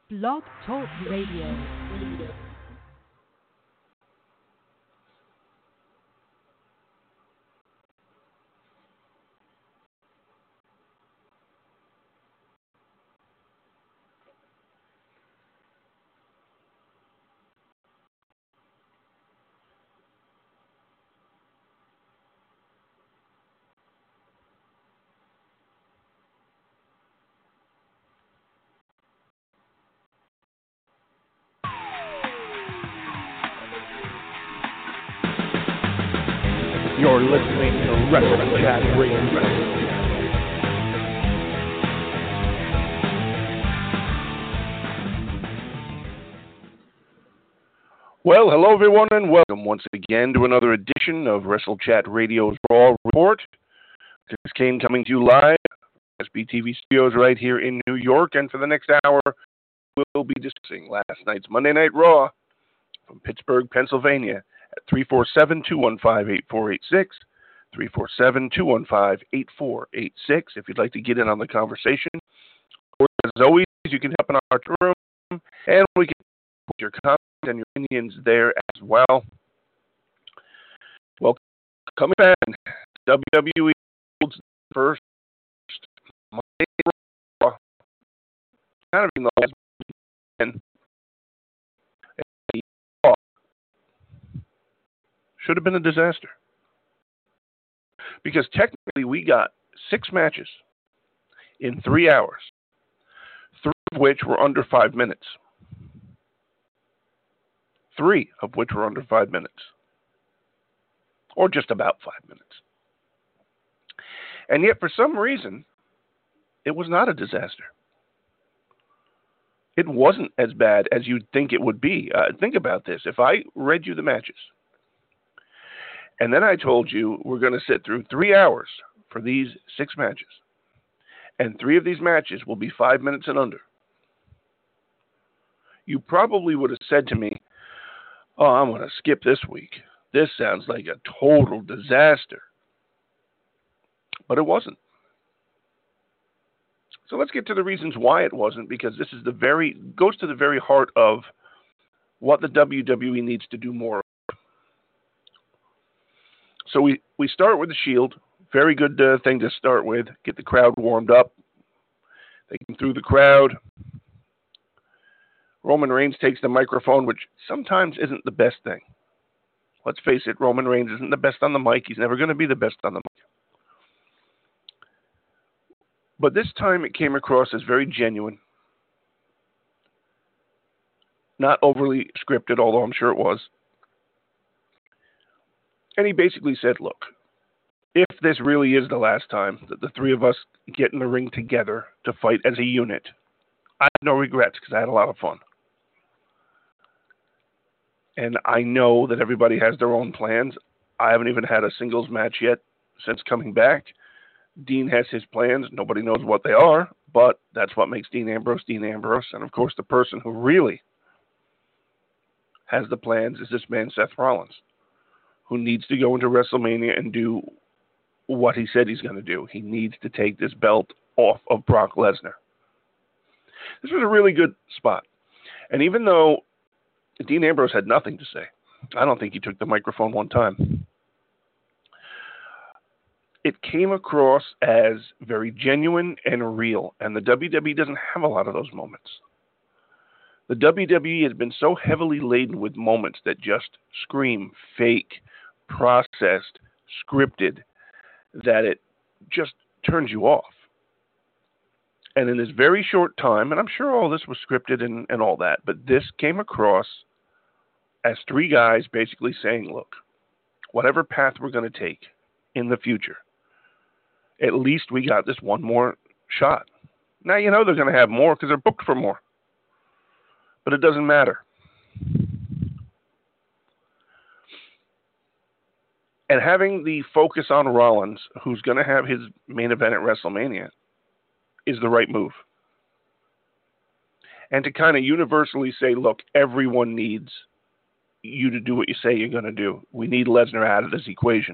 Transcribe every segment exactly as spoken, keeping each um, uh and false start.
Blog Talk Radio. You're listening to Wrestle Chat Radio. Well, hello everyone, and welcome once again to another edition of Wrestle Chat Radio's Raw Report. This is Kane coming to you live from S B T V Studios right here in New York, and for the next hour, we'll be discussing last night's Monday Night Raw from Pittsburgh, Pennsylvania, at three four seven, two one five, eight four eight six, three four seven, two one five, eight four eight six, if you'd like to get in on the conversation. Or, as always, you can help in our room, and we can put your comments and your opinions there as well. Well, coming back, W W E holds the first Monday Night Raw, kind of in the last weekend. Should have been a disaster. Because technically we got six matches in three hours, three of which were under five minutes. Three of which were under five minutes. Or just about five minutes. And yet, for some reason, it was not a disaster. It wasn't as bad as you'd think it would be. Uh, think about this. If I read you the matches, and then I told you we're going to sit through three hours for these six matches. And three of these matches will be five minutes and under. You probably would have said to me, oh, I'm going to skip this week. This sounds like a total disaster. But it wasn't. So let's get to the reasons why it wasn't, because this is the very, goes to the very heart of what the W W E needs to do more. So we, we start with the Shield. Very good uh, thing to start with. Get the crowd warmed up. They come through the crowd. Roman Reigns takes the microphone, which sometimes isn't the best thing. Let's face it, Roman Reigns isn't the best on the mic. He's never going to be the best on the mic. But this time it came across as very genuine. Not overly scripted, although I'm sure it was. And he basically said, look, if this really is the last time that the three of us get in the ring together to fight as a unit, I have no regrets because I had a lot of fun. And I know that everybody has their own plans. I haven't even had a singles match yet since coming back. Dean has his plans. Nobody knows what they are, but that's what makes Dean Ambrose Dean Ambrose. And, of course, the person who really has the plans is this man, Seth Rollins, who needs to go into WrestleMania and do what he said he's going to do. He needs to take this belt off of Brock Lesnar. This was a really good spot. And even though Dean Ambrose had nothing to say, I don't think he took the microphone one time, it came across as very genuine and real. And the W W E doesn't have a lot of those moments. The W W E has been so heavily laden with moments that just scream fake, processed, scripted, that it just turns you off. And in this very short time, and I'm sure all this was scripted and, and all that, but this came across as three guys basically saying, look, whatever path we're going to take in the future, at least we got this one more shot. Now, you know they're going to have more because they're booked for more. But it doesn't matter. And having the focus on Rollins, who's going to have his main event at WrestleMania, is the right move. And to kind of universally say, look, everyone needs you to do what you say you're going to do. We need Lesnar out of this equation.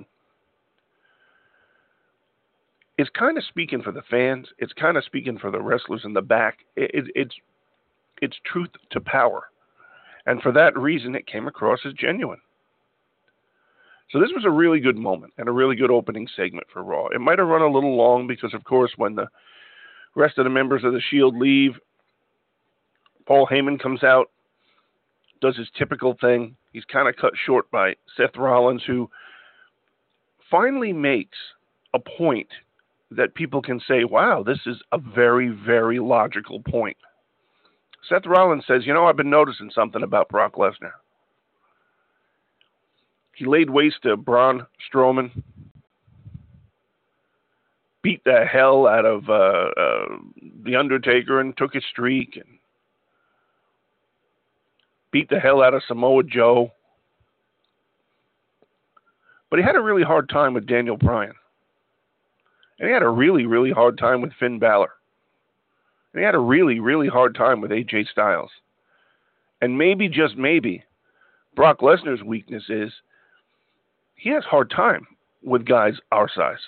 It's kind of speaking for the fans. It's kind of speaking for the wrestlers in the back. It, it, it's its truth to power. And for that reason, it came across as genuine. So this was a really good moment and a really good opening segment for Raw. It might have run a little long because, of course, when the rest of the members of the Shield leave, Paul Heyman comes out, does his typical thing. He's kind of cut short by Seth Rollins, who finally makes a point that people can say, wow, this is a very, very logical point. Seth Rollins says, you know, I've been noticing something about Brock Lesnar. He laid waste to Braun Strowman, beat the hell out of uh, uh, The Undertaker and took his streak, and beat the hell out of Samoa Joe. But he had a really hard time with Daniel Bryan. And he had a really, really hard time with Finn Balor. And he had a really, really hard time with A J Styles. And maybe, just maybe, Brock Lesnar's weakness is he has a hard time with guys our size.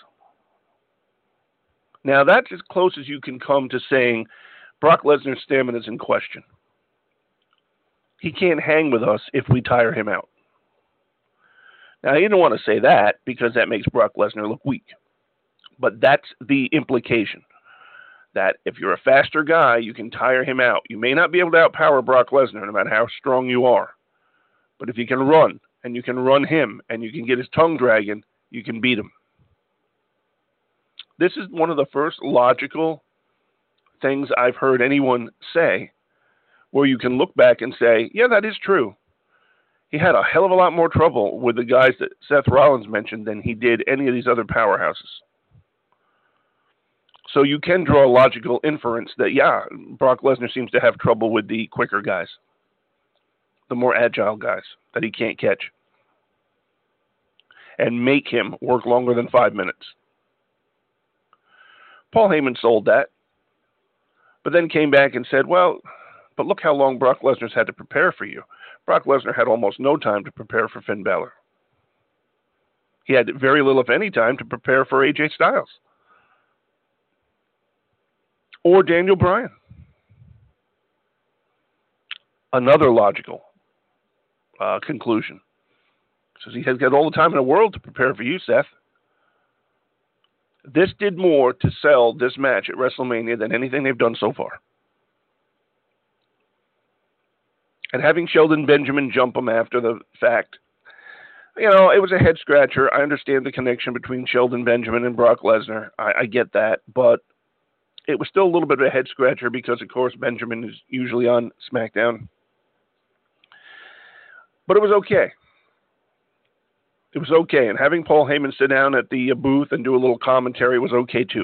Now, that's as close as you can come to saying Brock Lesnar's stamina is in question. He can't hang with us if we tire him out. Now, he didn't want to say that because that makes Brock Lesnar look weak. But that's the implication, that if you're a faster guy, you can tire him out. You may not be able to outpower Brock Lesnar, no matter how strong you are. But if you can run, and you can run him, and you can get his tongue dragging, you can beat him. This is one of the first logical things I've heard anyone say where you can look back and say, yeah, that is true. He had a hell of a lot more trouble with the guys that Seth Rollins mentioned than he did any of these other powerhouses. So you can draw a logical inference that, yeah, Brock Lesnar seems to have trouble with the quicker guys, the more agile guys that he can't catch, and make him work longer than five minutes. Paul Heyman sold that, but then came back and said, well, but look how long Brock Lesnar's had to prepare for you. Brock Lesnar had almost no time to prepare for Finn Balor. He had very little, if any, time to prepare for A J Styles or Daniel Bryan. Another logical uh, conclusion. Says he has got all the time in the world to prepare for you, Seth. This did more to sell this match at WrestleMania than anything they've done so far. And having Shelton Benjamin jump him after the fact, you know, it was a head scratcher. I understand the connection between Shelton Benjamin and Brock Lesnar. I, I get that, but it was still a little bit of a head scratcher because, of course, Benjamin is usually on SmackDown. But it was okay. It was okay. And having Paul Heyman sit down at the booth and do a little commentary was okay, too.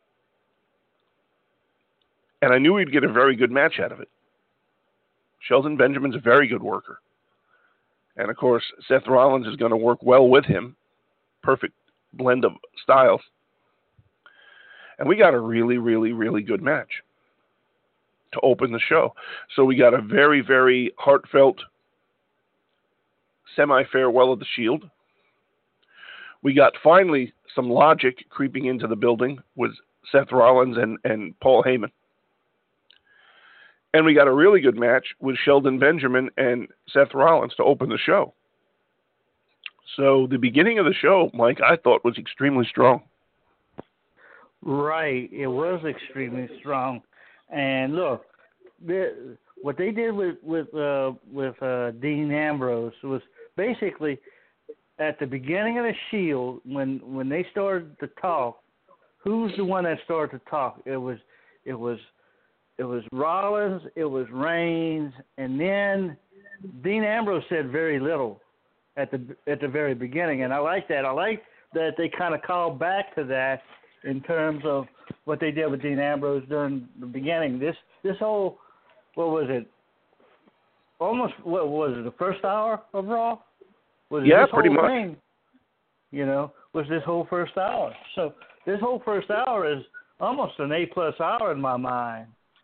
And I knew we'd get a very good match out of it. Shelton Benjamin's a very good worker. And, of course, Seth Rollins is going to work well with him. Perfect blend of styles. And we got a really, really, really good match to open the show. So we got a very, very heartfelt semi-farewell of the Shield. We got finally some logic creeping into the building with Seth Rollins and, and Paul Heyman. And we got a really good match with Shelton Benjamin and Seth Rollins to open the show. So the beginning of the show, Mike, I thought was extremely strong. Right. It was extremely strong. And look, the, what they did with with uh, with uh, Dean Ambrose was basically at the beginning of the Shield, when when they started to talk, who's the one that started to talk? It was it was it was Rollins, it was Reigns, and then Dean Ambrose said very little at the at the very beginning, and I like that. I like that they kind of called back to that in terms of what they did with Dean Ambrose during the beginning. This this whole, what was it? Almost, what was it, the first hour of Raw? Was yeah, this pretty whole much. Thing, you know, was this whole first hour. So this whole first hour is almost an A-plus hour in my mind.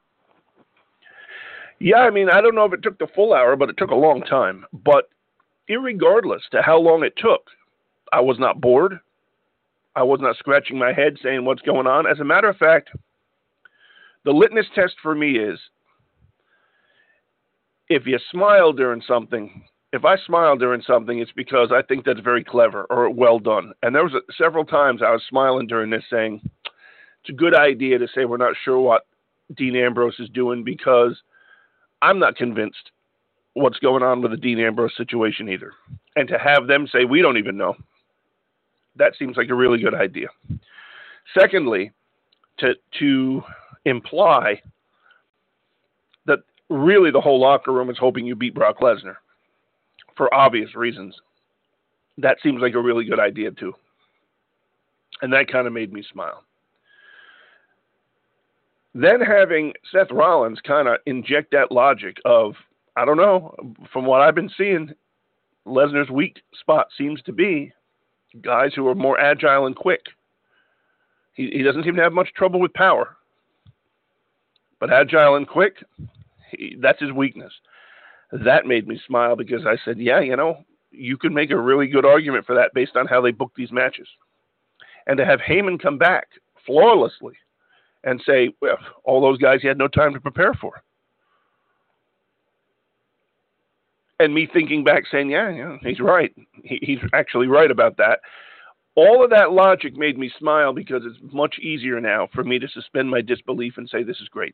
Yeah, I mean, I don't know if it took the full hour, but it took a long time. But irregardless to how long it took, I was not bored. I was not scratching my head saying what's going on. As a matter of fact, the litmus test for me is if you smile during something, if I smile during something, it's because I think that's very clever or well done. And there was a, several times I was smiling during this saying, it's a good idea to say we're not sure what Dean Ambrose is doing because I'm not convinced what's going on with the Dean Ambrose situation either. And to have them say, we don't even know, that seems like a really good idea. Secondly, to to imply that really the whole locker room is hoping you beat Brock Lesnar for obvious reasons. That seems like a really good idea too. And that kind of made me smile. Then having Seth Rollins kind of inject that logic of, I don't know, from what I've been seeing, Lesnar's weak spot seems to be guys who are more agile and quick. He, he doesn't seem to have much trouble with power. But agile and quick, he, that's his weakness. That made me smile because I said, yeah, you know, you could make a really good argument for that based on how they book these matches. And to have Heyman come back flawlessly and say, well, all those guys he had no time to prepare for. And me thinking back saying, yeah, yeah, he's right. He, he's actually right about that. All of that logic made me smile because it's much easier now for me to suspend my disbelief and say, this is great.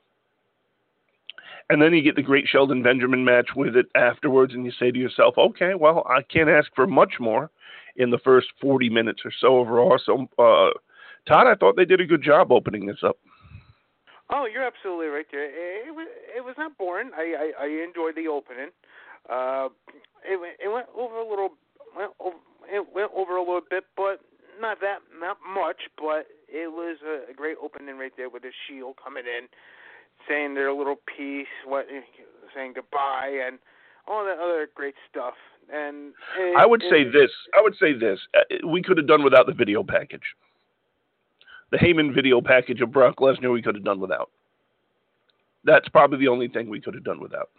And then you get the great Shelton Benjamin match with it afterwards, and you say to yourself, okay, well, I can't ask for much more in the first forty minutes or so overall. So, uh, Todd, I thought they did a good job opening this up. Oh, you're absolutely right there. It, it was it was not boring. I, I, I enjoyed the opening. Uh, it went it went over a little went over, it went over a little bit, but not that not much. But it was a, a great opening right there with the Shield coming in, saying their little piece, what saying goodbye, and all that other great stuff. And it, I would it, say this. I would say this. We could have done without the video package. The Heyman video package of Brock Lesnar we could have done without. That's probably the only thing we could have done without.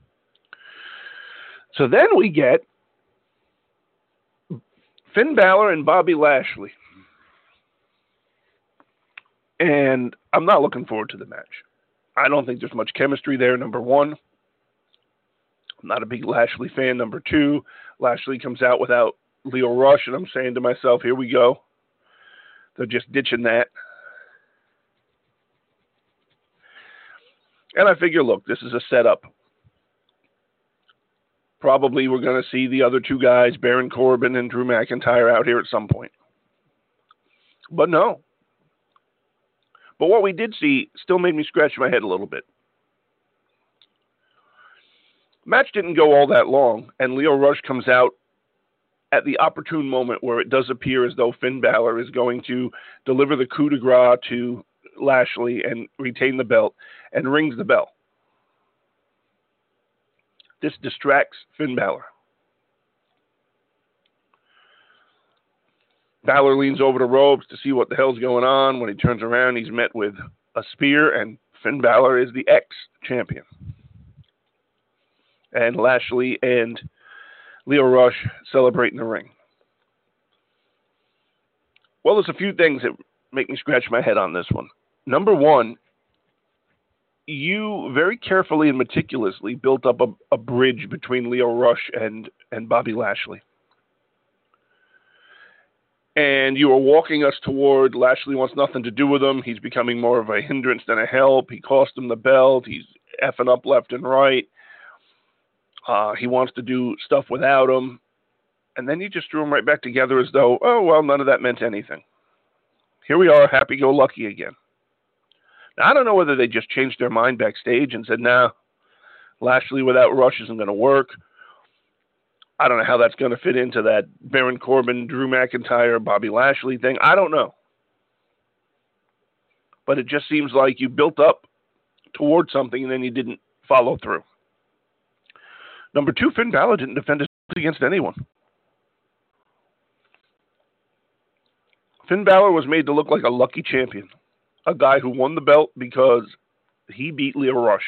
So then we get Finn Balor and Bobby Lashley. And I'm not looking forward to the match. I don't think there's much chemistry there, number one. I'm not a big Lashley fan, number two. Lashley comes out without Lio Rush, and I'm saying to myself, here we go. They're just ditching that. And I figure, look, this is a setup. Probably we're going to see the other two guys, Baron Corbin and Drew McIntyre, out here at some point. But no. But what we did see still made me scratch my head a little bit. Match didn't go all that long, and Lio Rush comes out at the opportune moment where it does appear as though Finn Balor is going to deliver the coup de grace to Lashley and retain the belt, and rings the bell. This distracts Finn Balor. Balor leans over the ropes to see what the hell's going on. When he turns around, he's met with a spear, and Finn Balor is the ex-champion. And Lashley and Lio Rush celebrate in the ring. Well, there's a few things that make me scratch my head on this one. Number one, you very carefully and meticulously built up a, a bridge between Lio Rush and, and Bobby Lashley. And you are walking us toward Lashley wants nothing to do with him. He's becoming more of a hindrance than a help. He cost him the belt. He's effing up left and right. Uh, he wants to do stuff without him. And then you just threw him right back together as though, oh, well, none of that meant anything. Here we are, happy-go-lucky again. Now, I don't know whether they just changed their mind backstage and said, nah, Lashley without Rush isn't going to work. I don't know how that's going to fit into that Baron Corbin, Drew McIntyre, Bobby Lashley thing. I don't know. But it just seems like you built up towards something and then you didn't follow through. Number two, Finn Balor didn't defend his against anyone. Finn Balor was made to look like a lucky champion. A guy who won the belt because he beat Lio Rush.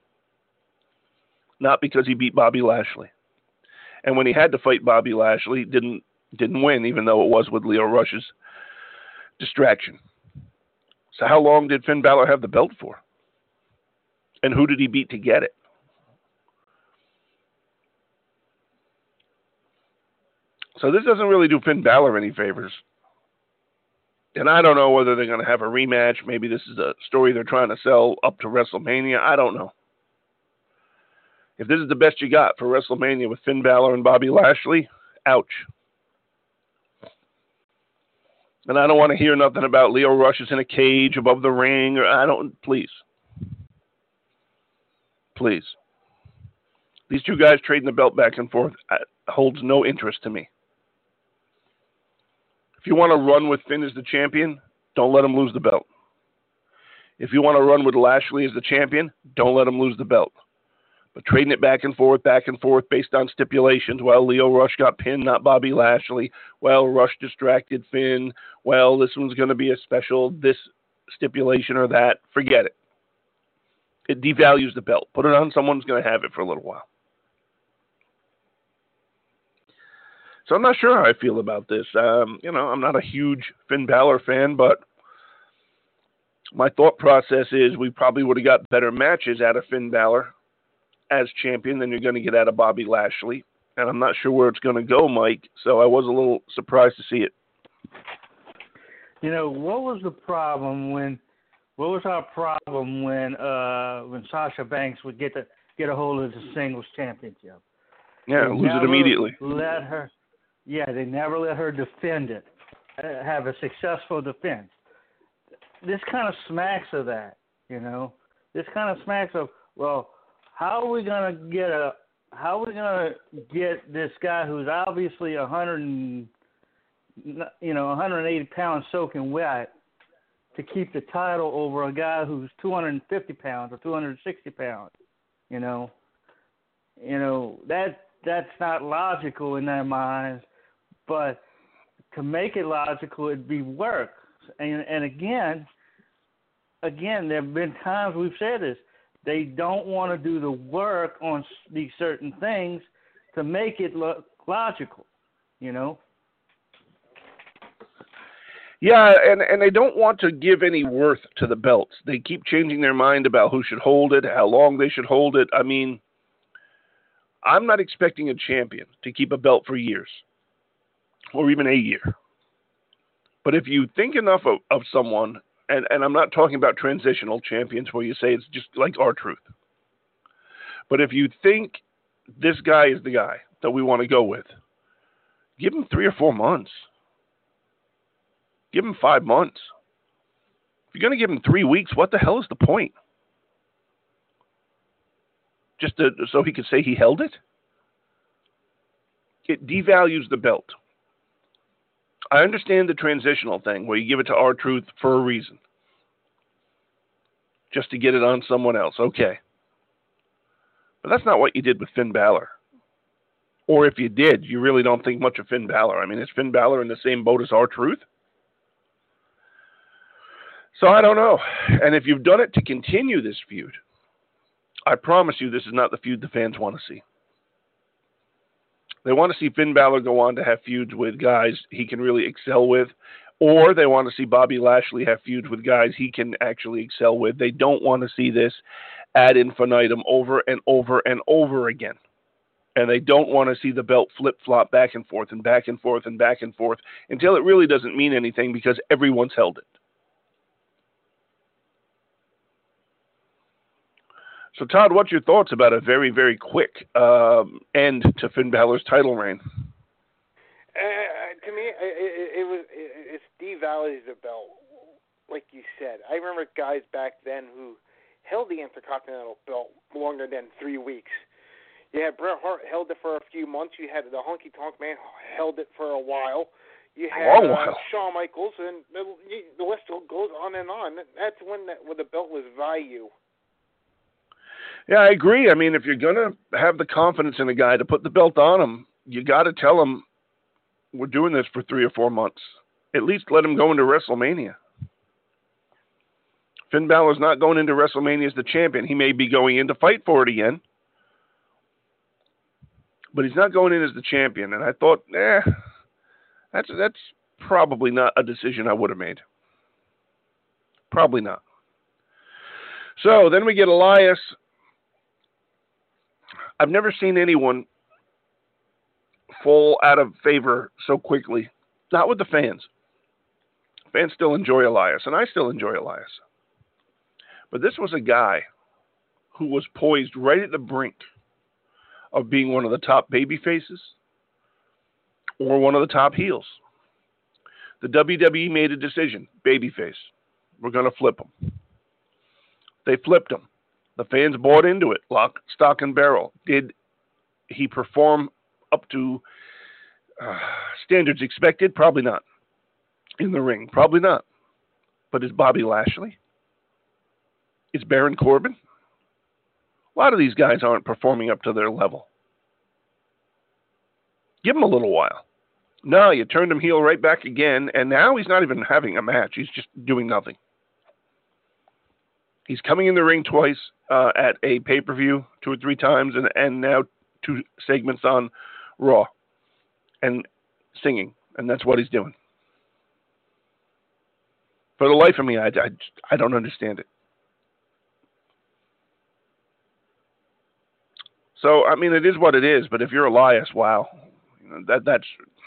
Not because he beat Bobby Lashley. And when he had to fight Bobby Lashley, didn't didn't win, even though it was with Lio Rush's distraction. So how long did Finn Balor have the belt for? And who did he beat to get it? So this doesn't really do Finn Balor any favors. And I don't know whether they're going to have a rematch. Maybe this is a story they're trying to sell up to WrestleMania. I don't know. If this is the best you got for WrestleMania with Finn Balor and Bobby Lashley, ouch. And I don't want to hear nothing about Lio Rush is in a cage above the ring. Or I don't, please. Please. These two guys trading the belt back and forth holds no interest to me. If you want to run with Finn as the champion, don't let him lose the belt. If you want to run with Lashley as the champion, don't let him lose the belt. But trading it back and forth, back and forth based on stipulations, well, Lio Rush got pinned, not Bobby Lashley. Well, Rush distracted Finn. Well, this one's going to be a special, this stipulation or that. Forget it. It devalues the belt. Put it on someone who's going to have it for a little while. So I'm not sure how I feel about this. Um, you know, I'm not a huge Finn Balor fan, but my thought process is we probably would have got better matches out of Finn Balor as champion than you're going to get out of Bobby Lashley. And I'm not sure where it's going to go, Mike, so I was a little surprised to see it. You know, what was the problem when, what was our problem when uh, when Sasha Banks would get the, get a hold of the singles championship? Yeah, They lose it immediately. Let her, yeah, they never let her defend it, uh, have a successful defense. This kind of smacks of that, you know. This kind of smacks of, well, how are we gonna get a? How are we gonna get this guy who's obviously a hundred and, you know, one hundred eighty pounds soaking wet to keep the title over a guy who's two hundred fifty pounds or two hundred sixty pounds? You know, you know that that's not logical in their minds. But to make it logical, it'd be work. And and again, again, there have been times we've said this. They don't want to do the work on these certain things to make it look logical, you know? Yeah, and, and they don't want to give any worth to the belts. They keep changing their mind about who should hold it, how long they should hold it. I mean, I'm not expecting a champion to keep a belt for years or even a year. But if you think enough of, of someone, and, and I'm not talking about transitional champions where you say it's just like R-Truth. But if you think this guy is the guy that we want to go with, give him three or four months. Give him five months. If you're going to give him three weeks, what the hell is the point? Just to, so he could say he held it? It devalues the belt. I understand the transitional thing where you give it to R-Truth for a reason. Just to get it on someone else. Okay. But that's not what you did with Finn Balor. Or if you did, you really don't think much of Finn Balor. I mean, is Finn Balor in the same boat as R-Truth? So I don't know. And if you've done it to continue this feud, I promise you this is not the feud the fans want to see. They want to see Finn Balor go on to have feuds with guys he can really excel with, or they want to see Bobby Lashley have feuds with guys he can actually excel with. They don't want to see this ad infinitum over and over and over again. And they don't want to see the belt flip-flop back and forth and back and forth and back and forth until it really doesn't mean anything because everyone's held it. So, Todd, what's your thoughts about a very, very quick um, end to Finn Balor's title reign? Uh, to me, it, it, it was it, it's devalues the belt, like you said. I remember guys back then who held the Intercontinental belt longer than three weeks. You had Bret Hart held it for a few months. You had the Honky Tonk Man held it for a while. You had a long while. Uh, Shawn Michaels, and the, the list goes on and on. That's when that when the belt was value. Yeah, I agree. I mean, if you're going to have the confidence in a guy to put the belt on him, you got to tell him we're doing this for three or four months. At least let him go into WrestleMania. Finn Balor's not going into WrestleMania as the champion. He may be going in to fight for it again, but he's not going in as the champion. And I thought, eh, that's, that's probably not a decision I would have made. Probably not. So then we get Elias. I've never seen anyone fall out of favor so quickly. Not with the fans. Fans still enjoy Elias, and I still enjoy Elias. But this was a guy who was poised right at the brink of being one of the top baby faces or one of the top heels. The W W E made a decision, babyface. We're going to flip him. They flipped him. The fans bought into it, lock, stock, and barrel. Did he perform up to uh, standards expected? Probably not. In the ring? Probably not. But is Bobby Lashley? Is Baron Corbin? A lot of these guys aren't performing up to their level. Give him a little while. No, you turned him heel right back again, and now he's not even having a match. He's just doing nothing. He's coming in the ring twice uh, at a pay-per-view, two or three times, and, and now two segments on Raw, and singing, and that's what he's doing. For the life of me, I, I, I don't understand it. So, I mean, it is what it is, but if you're Elias, wow, that that's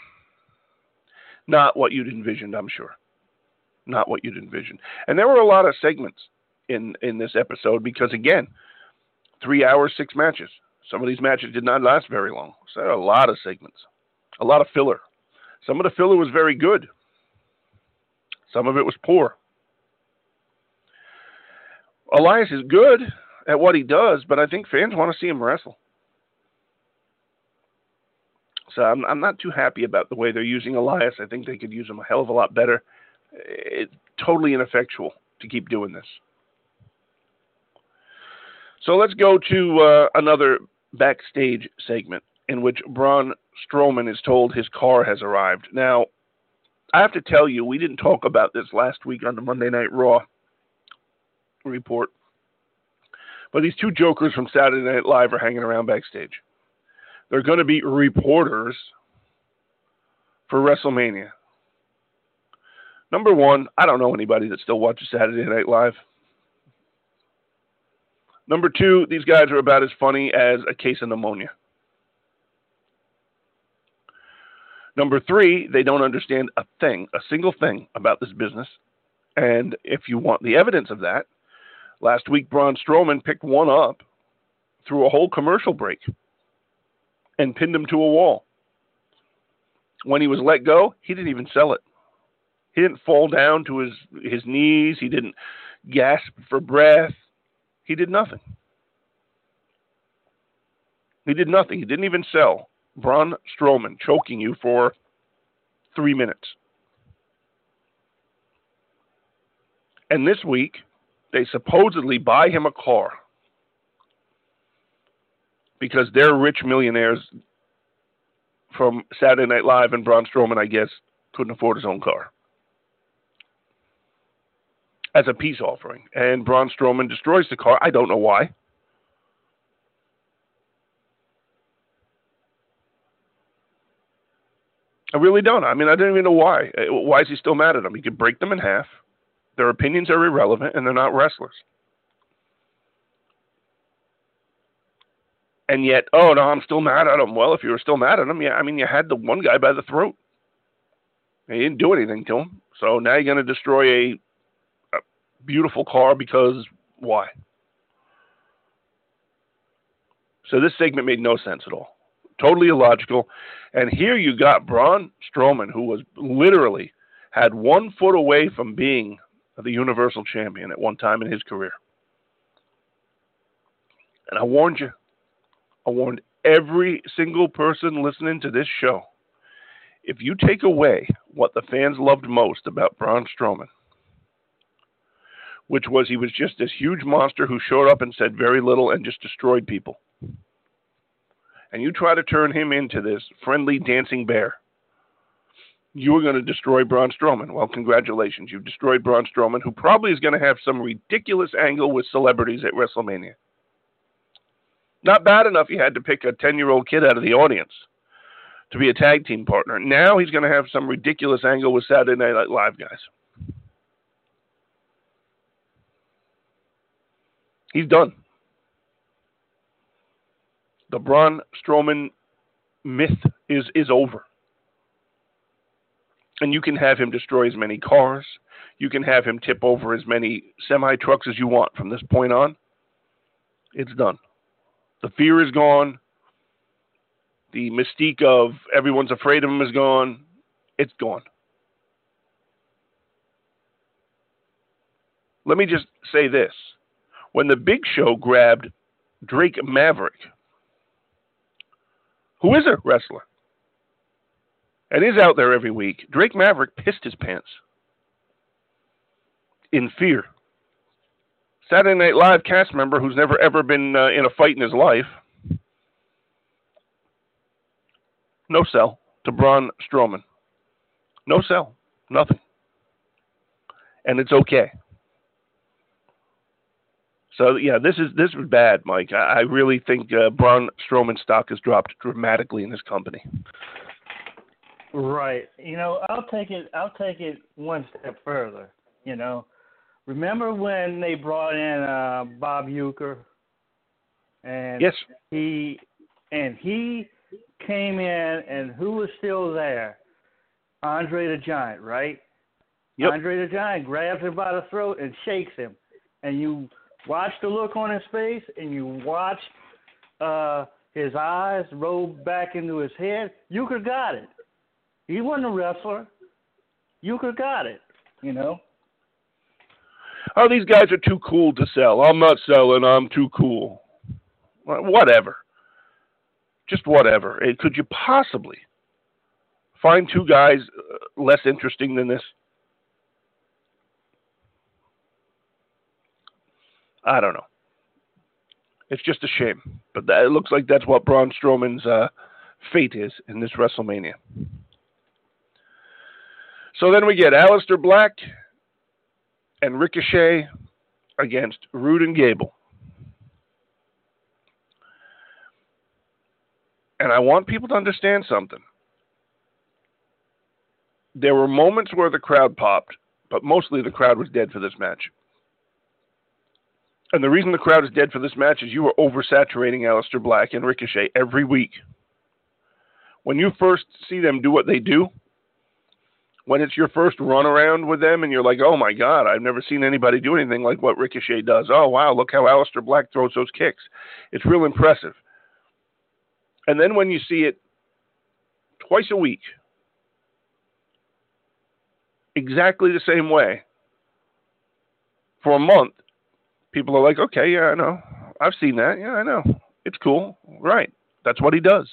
not what you'd envisioned, I'm sure. Not what you'd envisioned. And there were a lot of segments in, in this episode because, again, three hours, six matches. Some of these matches did not last very long. So there were a lot of segments, a lot of filler. Some of the filler was very good. Some of it was poor. Elias is good at what he does, but I think fans want to see him wrestle. So I'm, I'm not too happy about the way they're using Elias. I think they could use him a hell of a lot better. It's totally ineffectual to keep doing this. So let's go to uh, another backstage segment in which Braun Strowman is told his car has arrived. Now, I have to tell you, we didn't talk about this last week on the Monday Night Raw report, but these two jokers from Saturday Night Live are hanging around backstage. They're going to be reporters for WrestleMania. Number one, I don't know anybody that still watches Saturday Night Live. Number two, these guys are about as funny as a case of pneumonia. Number three, they don't understand a thing, a single thing about this business. And if you want the evidence of that, last week Braun Strowman picked one up through a whole commercial break and pinned him to a wall. When he was let go, he didn't even sell it. He didn't fall down to his, his knees. He didn't gasp for breath. He did nothing. He did nothing. He didn't even sell. Braun Strowman choking you for three minutes. And this week, they supposedly buy him a car because they're rich millionaires from Saturday Night Live, and Braun Strowman, I guess, couldn't afford his own car as a peace offering. And Braun Strowman destroys the car. I don't know why. I really don't. I mean, I don't even know why. Why is he still mad at them? He could break them in half. Their opinions are irrelevant, and they're not wrestlers. And yet, oh, no, I'm still mad at him. Well, if you were still mad at him, yeah, I mean, you had the one guy by the throat. He didn't do anything to him. So now you're going to destroy a, a beautiful car because why? So this segment made no sense at all. Totally illogical. And here you got Braun Strowman, who was literally had one foot away from being the Universal Champion at one time in his career. And I warned you. I warned every single person listening to this show. If you take away what the fans loved most about Braun Strowman, which was he was just this huge monster who showed up and said very little and just destroyed people, and you try to turn him into this friendly dancing bear, you are going to destroy Braun Strowman. Well, congratulations. You've destroyed Braun Strowman, who probably is going to have some ridiculous angle with celebrities at WrestleMania. Not bad enough you had to pick a ten-year-old kid out of the audience to be a tag team partner. Now he's going to have some ridiculous angle with Saturday Night Live guys. He's done. The Braun Strowman myth is, is over. And you can have him destroy as many cars. You can have him tip over as many semi-trucks as you want from this point on. It's done. The fear is gone. The mystique of everyone's afraid of him is gone. It's gone. Let me just say this. When the Big Show grabbed Drake Maverick, who is a wrestler, and is out there every week, Drake Maverick pissed his pants in fear. Saturday Night Live cast member who's never ever been uh, in a fight in his life. No sell to Braun Strowman. No sell. Nothing. And it's okay. So, yeah, this is this is bad, Mike. I, I really think uh, Braun Strowman's stock has dropped dramatically in this company. Right. You know, I'll take it I'll take it one step further, you know. Remember when they brought in uh, Bob Uecker? And yes. he and he came in, and who was still there? Andre the Giant, right? Yep. Andre the Giant grabs him by the throat and shakes him. And you watch the look on his face, and you watch uh, his eyes roll back into his head. Uecker got it. He wasn't a wrestler. Uecker got it, you know? Oh, these guys are too cool to sell. I'm not selling. I'm too cool. Whatever. Just whatever. Could you possibly find two guys less interesting than this? I don't know. It's just a shame. But that, it looks like that's what Braun Strowman's uh, fate is in this WrestleMania. So then we get Aleister Black and Ricochet against Rude and Gable. And I want people to understand something. There were moments where the crowd popped, but mostly the crowd was dead for this match. And the reason the crowd is dead for this match is you are oversaturating Aleister Black and Ricochet every week. When you first see them do what they do, when it's your first run around with them and you're like, oh my God, I've never seen anybody do anything like what Ricochet does. Oh wow, look how Aleister Black throws those kicks. It's real impressive. And then when you see it twice a week, exactly the same way, for a month, people are like, okay, yeah, I know. I've seen that. Yeah, I know. It's cool. Right. That's what he does.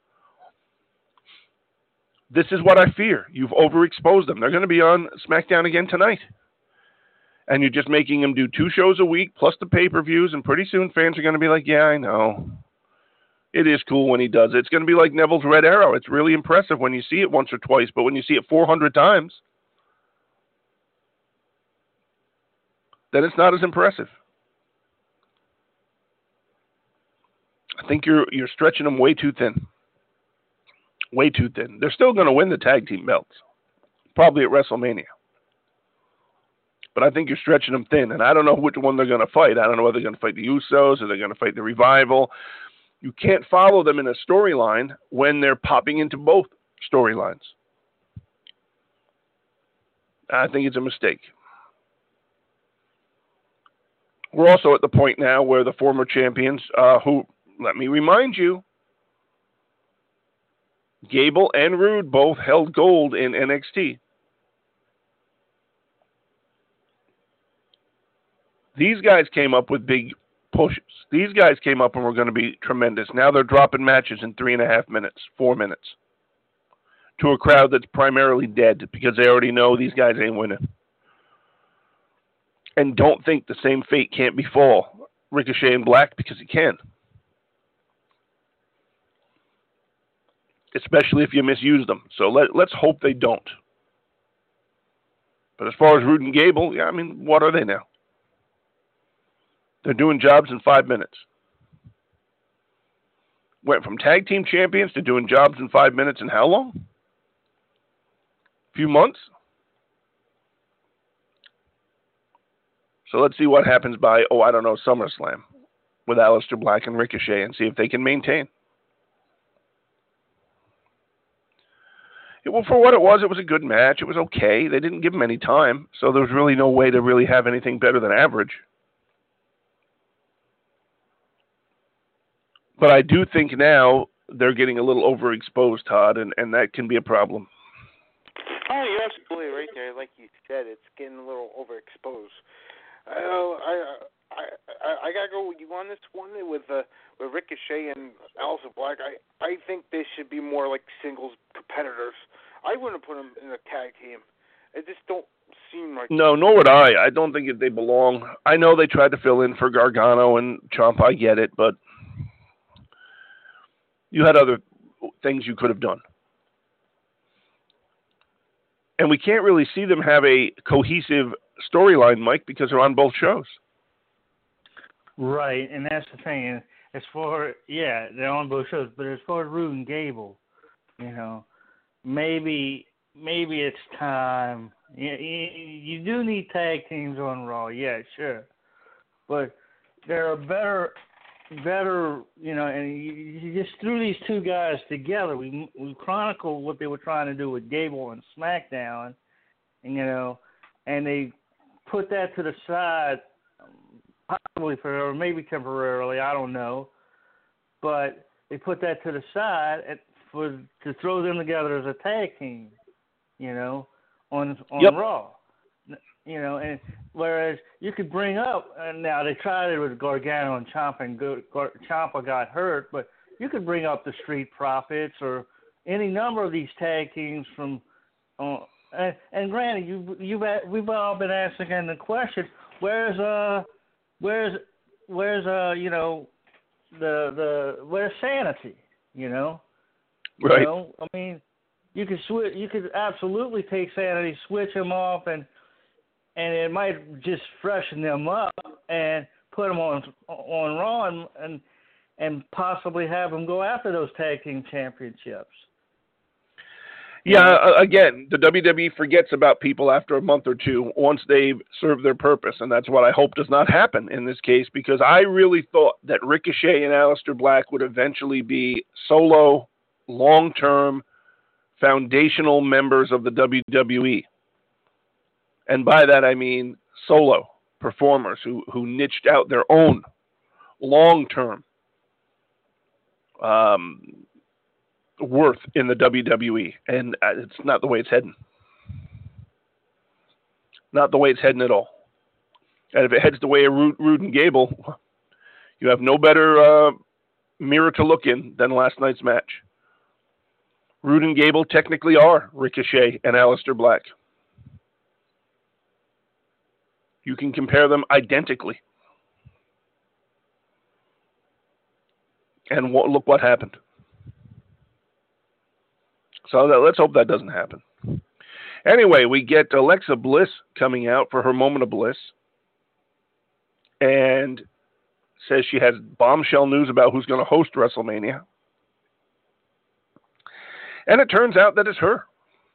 This is what I fear. You've overexposed them. They're going to be on SmackDown again tonight. And you're just making them do two shows a week plus the pay-per-views, and pretty soon fans are going to be like, yeah, I know. It is cool when he does it. It's going to be like Neville's Red Arrow. It's really impressive when you see it once or twice, but when you see it four hundred times, then it's not as impressive. I think you're you're stretching them way too thin. Way too thin. They're still going to win the tag team belts, probably at WrestleMania. But I think you're stretching them thin, and I don't know which one they're going to fight. I don't know whether they're going to fight the Usos or they're going to fight the Revival. You can't follow them in a storyline when they're popping into both storylines. I think it's a mistake. We're also at the point now where the former champions, uh, who, let me remind you, Gable and Rude both held gold in N X T. These guys came up with big pushes. These guys came up and were going to be tremendous. Now they're dropping matches in three and a half minutes, four minutes, to a crowd that's primarily dead because they already know these guys ain't winning. And don't think the same fate can't befall Ricochet and Black, because it can. Especially if you misuse them. So let, let's hope they don't. But as far as Rude and Gable, yeah, I mean, what are they now? They're doing jobs in five minutes. Went from tag team champions to doing jobs in five minutes in how long? A few months? So let's see what happens by, oh, I don't know, SummerSlam with Aleister Black and Ricochet and see if they can maintain. Well, for what it was, it was a good match. It was okay. They didn't give him any time, so there was really no way to really have anything better than average. But I do think now they're getting a little overexposed, Todd, and, and that can be a problem. Oh, you're absolutely right there. Like you said, it's getting a little overexposed. I I I, I, I gotta go with you on this one with uh, with Ricochet and Aleister Black. I, I think they should be more like singles competitors. I wouldn't put them in a tag team. It just don't seem like. No, nor would I. I don't think they belong. I know they tried to fill in for Gargano and Ciampa. I get it, but you had other things you could have done. And we can't really see them have a cohesive storyline, Mike, because they're on both shows. Right, and that's the thing. As far, yeah, they're on both shows, but as far as Roode and Gable, you know, maybe maybe it's time. You, you, you do need tag teams on Raw, yeah, sure. But there are better, better, you know, and you, you just threw these two guys together. We we chronicled what they were trying to do with Gable on SmackDown, and, you know, and they put that to the side, possibly for, or maybe temporarily, I don't know, but they put that to the side at, for to throw them together as a tag team, you know, on on yep. Raw, you know, and whereas you could bring up, and now they tried it with Gargano and Ciampa, and Gar, Ciampa got hurt, but you could bring up the Street Profits or any number of these tag teams from. Uh, and, and granted, you you've we've all been asking the question, where's uh. Where's, where's uh, you know, the the where's sanity? You know, right? You know? I mean, you could switch. You could absolutely take sanity, switch them off, and and it might just freshen them up and put them on on Raw and and, and possibly have them go after those tag team championships. Yeah, again, the W W E forgets about people after a month or two once they've served their purpose, and that's what I hope does not happen in this case, because I really thought that Ricochet and Aleister Black would eventually be solo, long-term, foundational members of the W W E. And by that I mean solo performers who, who niched out their own long-term um worth in the W W E, and it's not the way it's heading. Not the way it's heading at all. And if it heads the way of Roode, Roode and Gable, you have no better uh, mirror to look in than last night's match. Roode and Gable technically are Ricochet and Aleister Black. You can compare them identically. And what, look what happened. So that, let's hope that doesn't happen. Anyway, we get Alexa Bliss coming out for her moment of bliss and says she has bombshell news about who's going to host WrestleMania. And it turns out that it's her.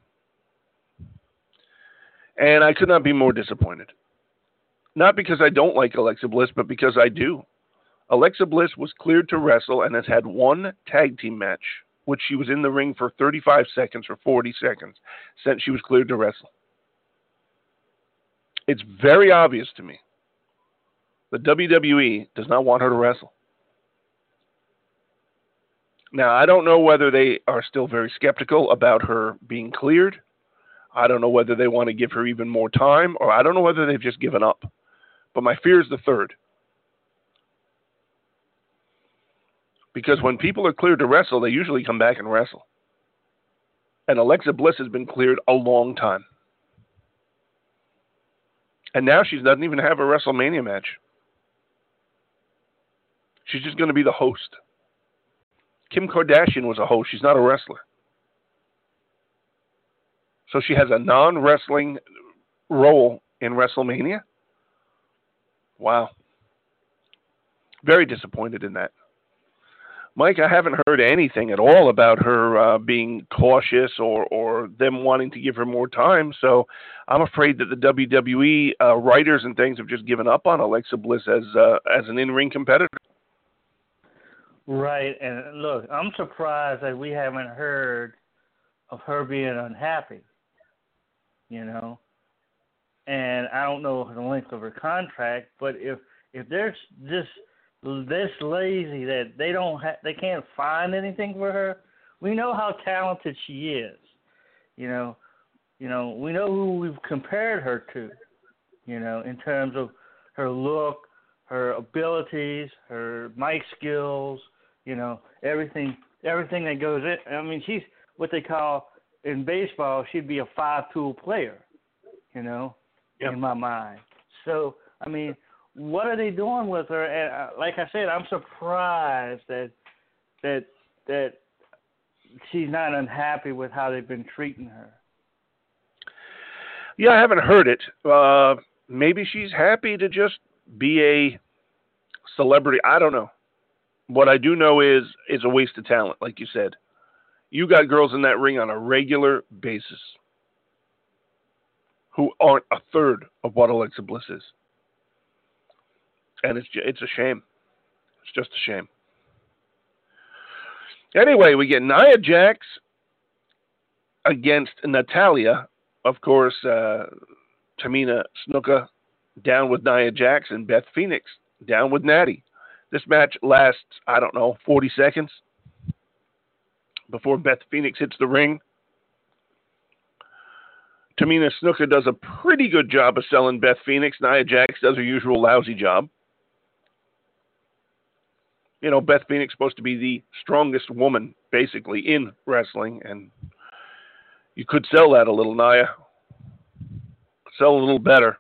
And I could not be more disappointed. Not because I don't like Alexa Bliss, but because I do. Alexa Bliss was cleared to wrestle and has had one tag team match, which she was in the ring for thirty-five seconds or forty seconds since she was cleared to wrestle. It's very obvious to me the W W E does not want her to wrestle. Now, I don't know whether they are still very skeptical about her being cleared. I don't know whether they want to give her even more time, or I don't know whether they've just given up. But my fear is the third. Because when people are cleared to wrestle, they usually come back and wrestle. And Alexa Bliss has been cleared a long time. And now she doesn't even have a WrestleMania match. She's just going to be the host. Kim Kardashian was a host. She's not a wrestler. So she has a non-wrestling role in WrestleMania? Wow. Very disappointed in that. Mike, I haven't heard anything at all about her uh, being cautious or, or them wanting to give her more time. So I'm afraid that the W W E uh, writers and things have just given up on Alexa Bliss as uh, as an in-ring competitor. Right. And look, I'm surprised that we haven't heard of her being unhappy, you know. And I don't know the length of her contract, but if if they're just this lazy that they don't ha- they can't find anything for her, we know how talented she is, you know. You know, we know who we've compared her to, you know, in terms of her look, her abilities, her mic skills, you know, everything everything that goes in. I mean, she's what they call in baseball, she'd be a five-tool player, you know, yep. in my mind. So, I mean, what are they doing with her? And uh, like I said, I'm surprised that that that she's not unhappy with how they've been treating her. Yeah, I haven't heard it. Uh, maybe she's happy to just be a celebrity. I don't know. What I do know is it's a waste of talent, like you said. You got girls in that ring on a regular basis who aren't a third of what Alexa Bliss is. And it's it's a shame. It's just a shame. Anyway, we get Nia Jax against Natalya. Of course, uh, Tamina Snuka down with Nia Jax and Beth Phoenix down with Natty. This match lasts, I don't know, forty seconds before Beth Phoenix hits the ring. Tamina Snuka does a pretty good job of selling Beth Phoenix. Nia Jax does her usual lousy job. You know, Beth Phoenix is supposed to be the strongest woman, basically, in wrestling, and you could sell that a little, Nia. Sell a little better.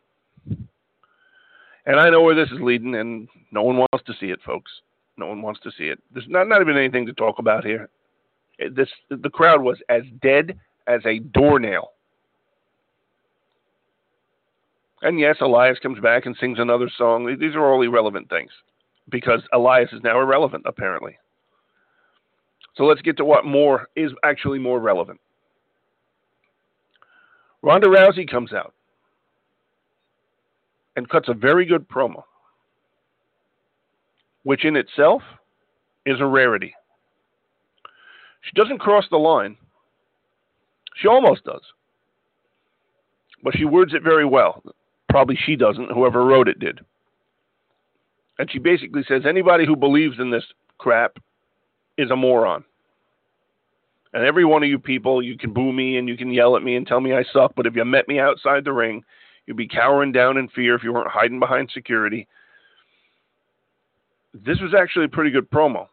And I know where this is leading, and no one wants to see it, folks. No one wants to see it. There's not, not even anything to talk about here. It, this the crowd was as dead as a doornail. And yes, Elias comes back and sings another song. These are all irrelevant things because Elias is now irrelevant, apparently. So let's get to what more is actually more relevant. Ronda Rousey comes out and cuts a very good promo, which in itself is a rarity. She doesn't cross the line. She almost does. But she words it very well. Probably she doesn't. Whoever wrote it did. And she basically says, anybody who believes in this crap is a moron. And every one of you people, you can boo me and you can yell at me and tell me I suck, but if you met me outside the ring, you'd be cowering down in fear if you weren't hiding behind security. This was actually a pretty good promo.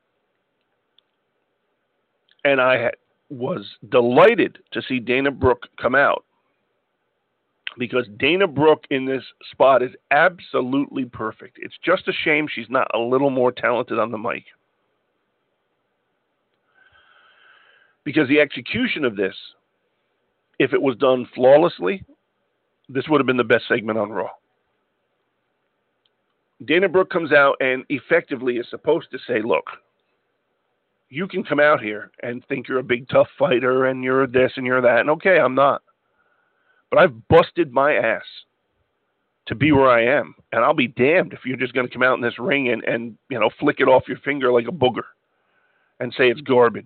And I had, was delighted to see Dana Brooke come out. Because Dana Brooke in this spot is absolutely perfect. It's just a shame she's not a little more talented on the mic. Because the execution of this, if it was done flawlessly, this would have been the best segment on Raw. Dana Brooke comes out and effectively is supposed to say, look, you can come out here and think you're a big tough fighter and you're this and you're that. And okay, I'm not. But I've busted my ass to be where I am. And I'll be damned if you're just going to come out in this ring and, and, you know, flick it off your finger like a booger and say it's garbage.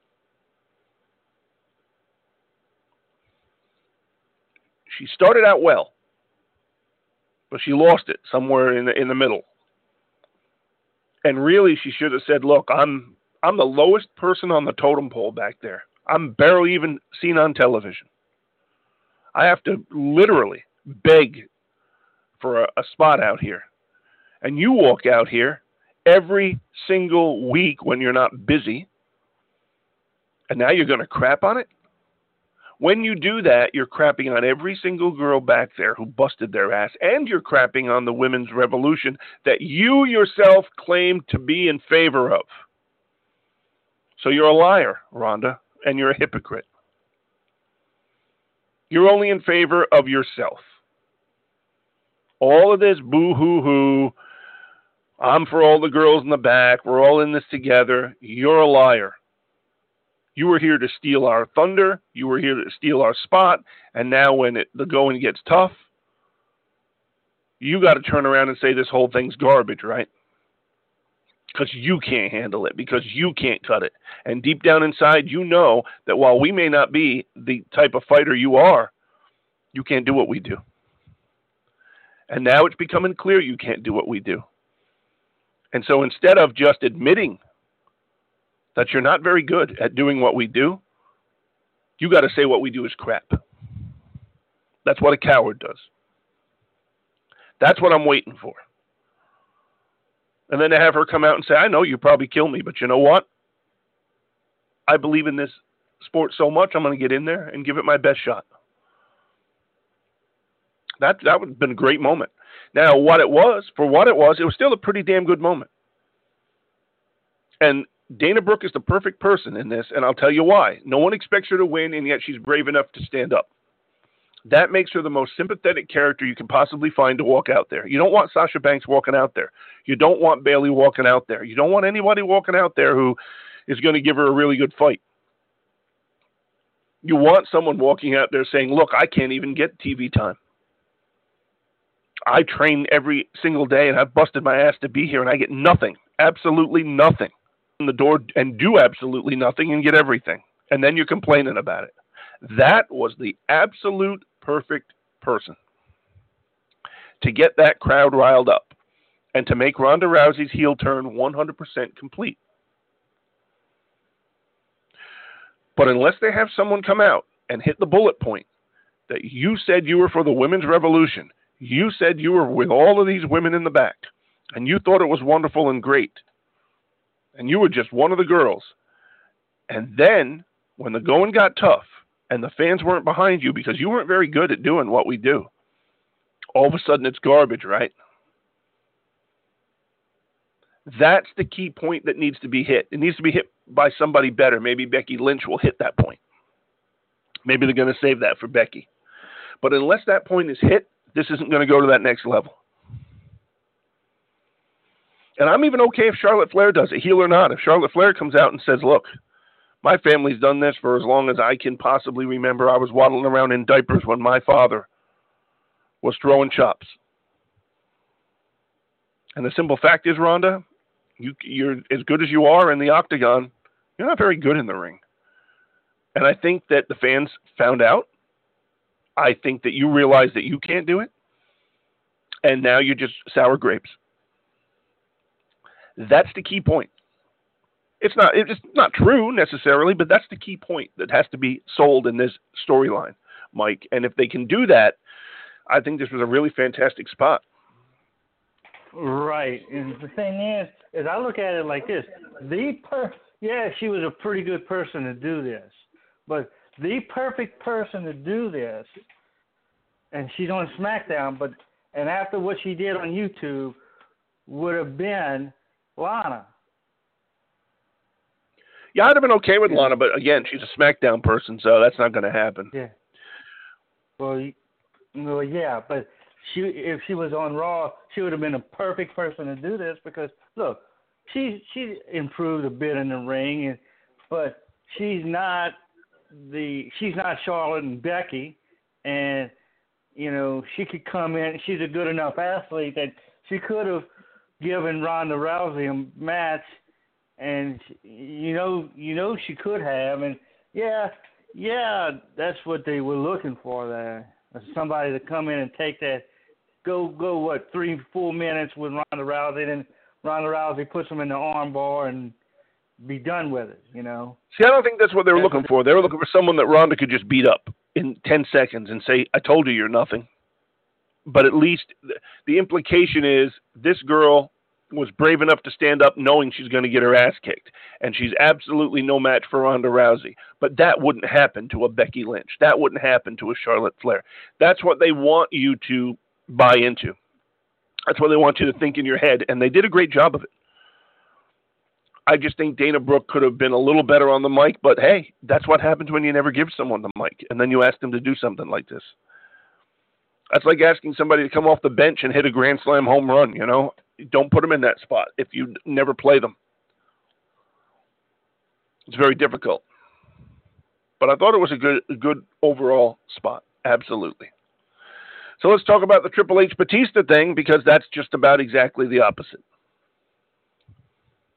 She started out well, but she lost it somewhere in the, in the middle. And really, she should have said, look, I'm I'm the lowest person on the totem pole back there. I'm barely even seen on television. I have to literally beg for a, a spot out here. And you walk out here every single week when you're not busy, and now you're going to crap on it? When you do that, you're crapping on every single girl back there who busted their ass, and you're crapping on the women's revolution that you yourself claim to be in favor of. So you're a liar, Rhonda, and you're a hypocrite. You're only in favor of yourself. All of this boo-hoo-hoo, I'm for all the girls in the back, we're all in this together, you're a liar. You were here to steal our thunder. You were here to steal our spot. And now when it, the going gets tough, you got to turn around and say this whole thing's garbage, right? because you can't handle it, because you can't cut it. And deep down inside, you know that while we may not be the type of fighter you are, you can't do what we do. And now it's becoming clear you can't do what we do. And so instead of just admitting that you're not very good at doing what we do, you got to say what we do is crap. That's what a coward does. That's what I'm waiting for. And then to have her come out and say, I know you probably kill me, but you know what? I believe in this sport so much, I'm going to get in there and give it my best shot. That that would have been a great moment. Now, what it was, for what it was, it was still a pretty damn good moment. And Dana Brooke is the perfect person in this, and I'll tell you why. No one expects her to win, and yet she's brave enough to stand up. That makes her the most sympathetic character you can possibly find to walk out there. You don't want Sasha Banks walking out there. You don't want Bayley walking out there. You don't want anybody walking out there who is going to give her a really good fight. You want someone walking out there saying, look, I can't even get T V time. I train every single day, and I've busted my ass to be here, and I get nothing, absolutely nothing. In the door and do absolutely nothing and get everything. And then you're complaining about it. That was the absolute perfect person to get that crowd riled up and to make Ronda Rousey's heel turn one hundred percent complete. But unless they have someone come out and hit the bullet point that you said you were for the women's revolution, you said you were with all of these women in the back, and you thought it was wonderful and great, and you were just one of the girls, and then when the going got tough and the fans weren't behind you because you weren't very good at doing what we do, all of a sudden it's garbage, right? That's the key point that needs to be hit. It needs to be hit by somebody better. Maybe Becky Lynch will hit that point. Maybe they're going to save that for Becky. But unless that point is hit, this isn't going to go to that next level. And I'm even okay if Charlotte Flair does it, heel or not. If Charlotte Flair comes out and says, look, my family's done this for as long as I can possibly remember. I was waddling around in diapers when my father was throwing chops. And the simple fact is, Rhonda, you, you're as good as you are in the octagon. You're not very good in the ring. And I think that the fans found out. I think that you realize that you can't do it. And now you're just sour grapes. That's the key point. It's not it's not true necessarily, but that's the key point that has to be sold in this storyline, Mike. And if they can do that, I think this was a really fantastic spot. Right. And the thing is, is I look at it like this. The per- yeah, she was a pretty good person to do this. But the perfect person to do this, and she's on SmackDown, but and after what she did on YouTube, would have been Lana. Yeah, I'd have been okay with Lana, but again, she's a SmackDown person, so that's not going to happen. Yeah. Well, you, well, yeah, but she if she was on Raw, she would have been a perfect person to do this because look, she she improved a bit in the ring, and but she's not the she's not Charlotte and Becky, and you know she could come in. She's a good enough athlete that she could have given Ronda Rousey a match. And you know, you know, she could have, and yeah, yeah, that's what they were looking for there. Somebody to come in and take that, go, go, what, three, four minutes with Ronda Rousey, then Ronda Rousey puts them in the armbar and be done with it. You know. See, I don't think that's what they were looking for. They were looking for someone that Ronda could just beat up in ten seconds and say, "I told you, you're nothing." But at least the implication is this girl was brave enough to stand up knowing she's going to get her ass kicked. And she's absolutely no match for Ronda Rousey. But that wouldn't happen to a Becky Lynch. That wouldn't happen to a Charlotte Flair. That's what they want you to buy into. That's what they want you to think in your head. And they did a great job of it. I just think Dana Brooke could have been a little better on the mic. But hey, that's what happens when you never give someone the mic. And then you ask them to do something like this. That's like asking somebody to come off the bench and hit a grand slam home run, you know. Don't put them in that spot if you never play them. It's very difficult. But I thought it was a good, a good overall spot. Absolutely. So let's talk about the Triple H Batista thing because that's just about exactly the opposite.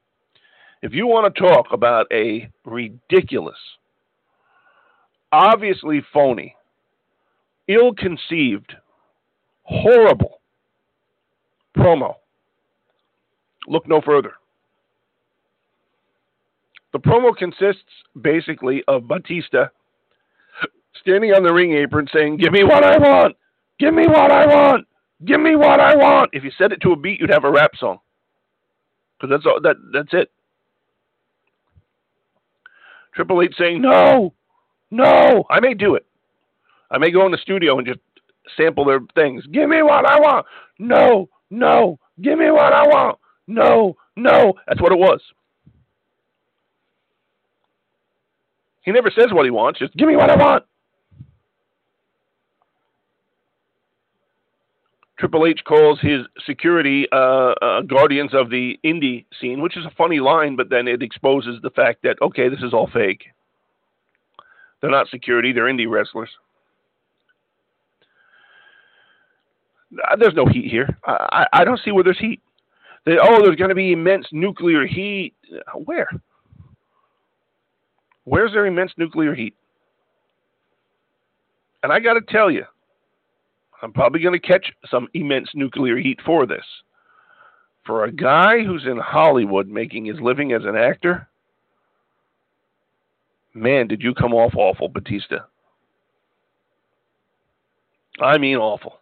If you want to talk about a ridiculous, obviously phony, ill-conceived, horrible promo, look no further. The promo consists basically of Batista standing on the ring apron saying, "Give me what I want! Give me what I want! Give me what I want!" If you said it to a beat, you'd have a rap song. Because that's all, that that's it. Triple H saying, "No! No! I may do it. I may go in the studio and just sample their things. Give me what I want! No! No! Give me what I want! No! No!" That's what it was. He never says what he wants. Just give me what I want. Triple H calls his security uh, uh, guardians of the indie scene, which is a funny line, but then it exposes the fact that, okay, this is all fake. They're not security. They're indie wrestlers. There's no heat here. I, I, I don't see where there's heat. They, oh, there's going to be immense nuclear heat. Where? Where's their immense nuclear heat? And I got to tell you, I'm probably going to catch some immense nuclear heat for this. For a guy who's in Hollywood making his living as an actor, man, did you come off awful, Batista. I mean awful.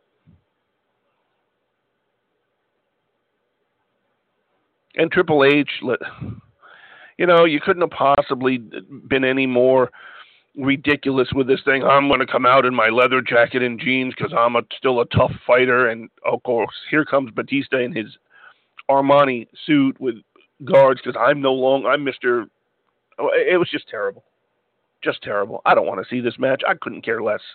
And Triple H, you know, you couldn't have possibly been any more ridiculous with this thing. I'm going to come out in my leather jacket and jeans because I'm a, still a tough fighter. And, of course, here comes Batista in his Armani suit with guards because I'm no longer, I'm Mister It was just terrible. Just terrible. I don't want to see this match. I couldn't care less.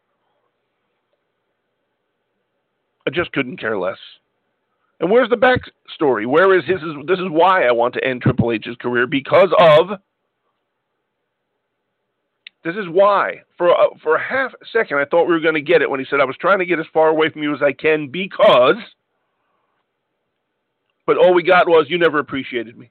I just couldn't care less. And where's the backstory? Where is his? This is why I want to end Triple H's career, because of. This is why. For a, for a half second, I thought we were going to get it when he said, "I was trying to get as far away from you as I can because." But all we got was, "You never appreciated me."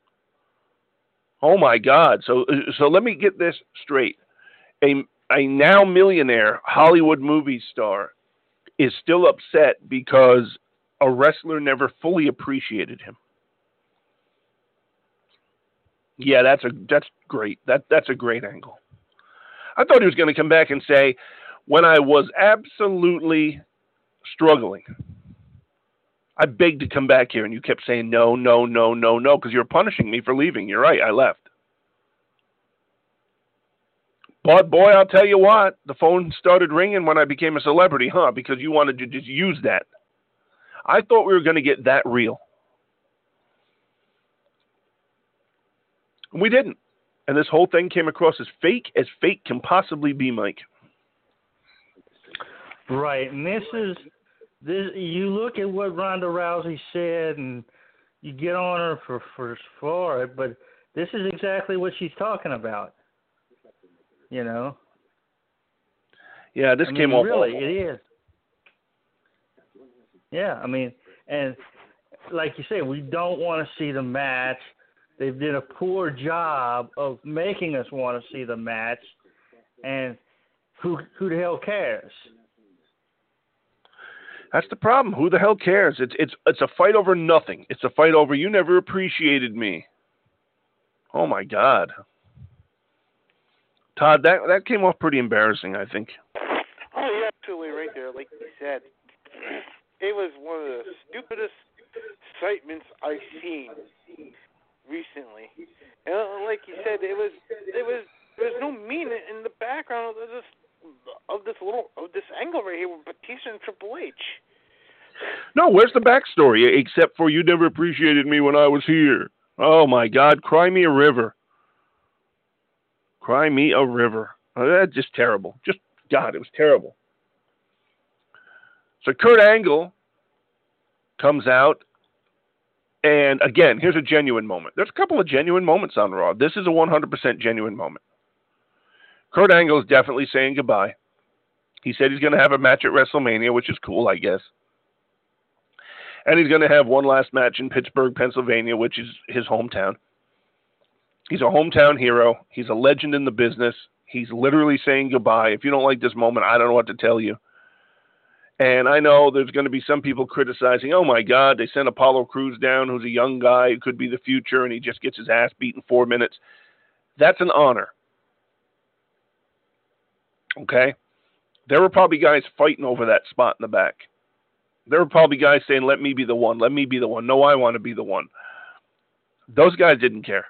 Oh my God! So so let me get this straight. A a now millionaire Hollywood movie star is still upset because a wrestler never fully appreciated him. Yeah, that's a that's great. That that's a great angle. I thought he was going to come back and say, when I was absolutely struggling, I begged to come back here, and you kept saying no, no, no, no, no, because you're punishing me for leaving. You're right, I left. But boy, I'll tell you what, the phone started ringing when I became a celebrity, huh? Because you wanted to just use that. I thought we were going to get that real. And we didn't. And this whole thing came across as fake as fake can possibly be, Mike. Right. And this is, this. You look at what Ronda Rousey said and you get on her for, for, for it, but this is exactly what she's talking about. You know? Yeah, this I mean, came off really, awful. it is. Yeah, I mean, and like you say, we don't want to see the match. They did a poor job of making us want to see the match, and who who the hell cares? That's the problem. Who the hell cares? It's it's it's a fight over nothing. It's a fight over you never appreciated me. Oh my God, Todd, that that came off pretty embarrassing, I think. Oh, you're absolutely right there. Like you said, it was one of the stupidest excitements I've seen recently. And like you said, it was it was there was no meaning in the background of this of this little of this angle right here with Batista and Triple H. No, where's the backstory except for you never appreciated me when I was here? Oh my God, cry me a river. Cry me a river. Oh, that's just terrible. Just God, it was terrible. So Kurt Angle comes out. And again, here's a genuine moment. There's a couple of genuine moments on Raw. This is a one hundred percent genuine moment. Kurt Angle is definitely saying goodbye. He said he's going to have a match at WrestleMania, which is cool, I guess. And he's going to have one last match in Pittsburgh, Pennsylvania, which is his hometown. He's a hometown hero. He's a legend in the business. He's literally saying goodbye. If you don't like this moment, I don't know what to tell you. And I know there's going to be some people criticizing, oh, my God, they sent Apollo Crews down, who's a young guy who could be the future, and he just gets his ass beat in four minutes. That's an honor. Okay? There were probably guys fighting over that spot in the back. There were probably guys saying, let me be the one, let me be the one. No, I want to be the one. Those guys didn't care.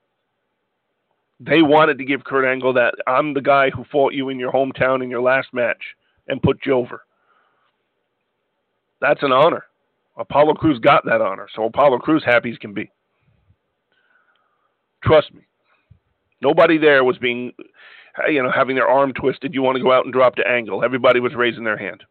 They wanted to give Kurt Angle that, I'm the guy who fought you in your hometown in your last match and put you over. That's an honor. Apollo Crews got that honor, so Apollo Crews happy as can be. Trust me. Nobody there was being, you know, having their arm twisted. You want to go out and drop to Angle. Everybody was raising their hand.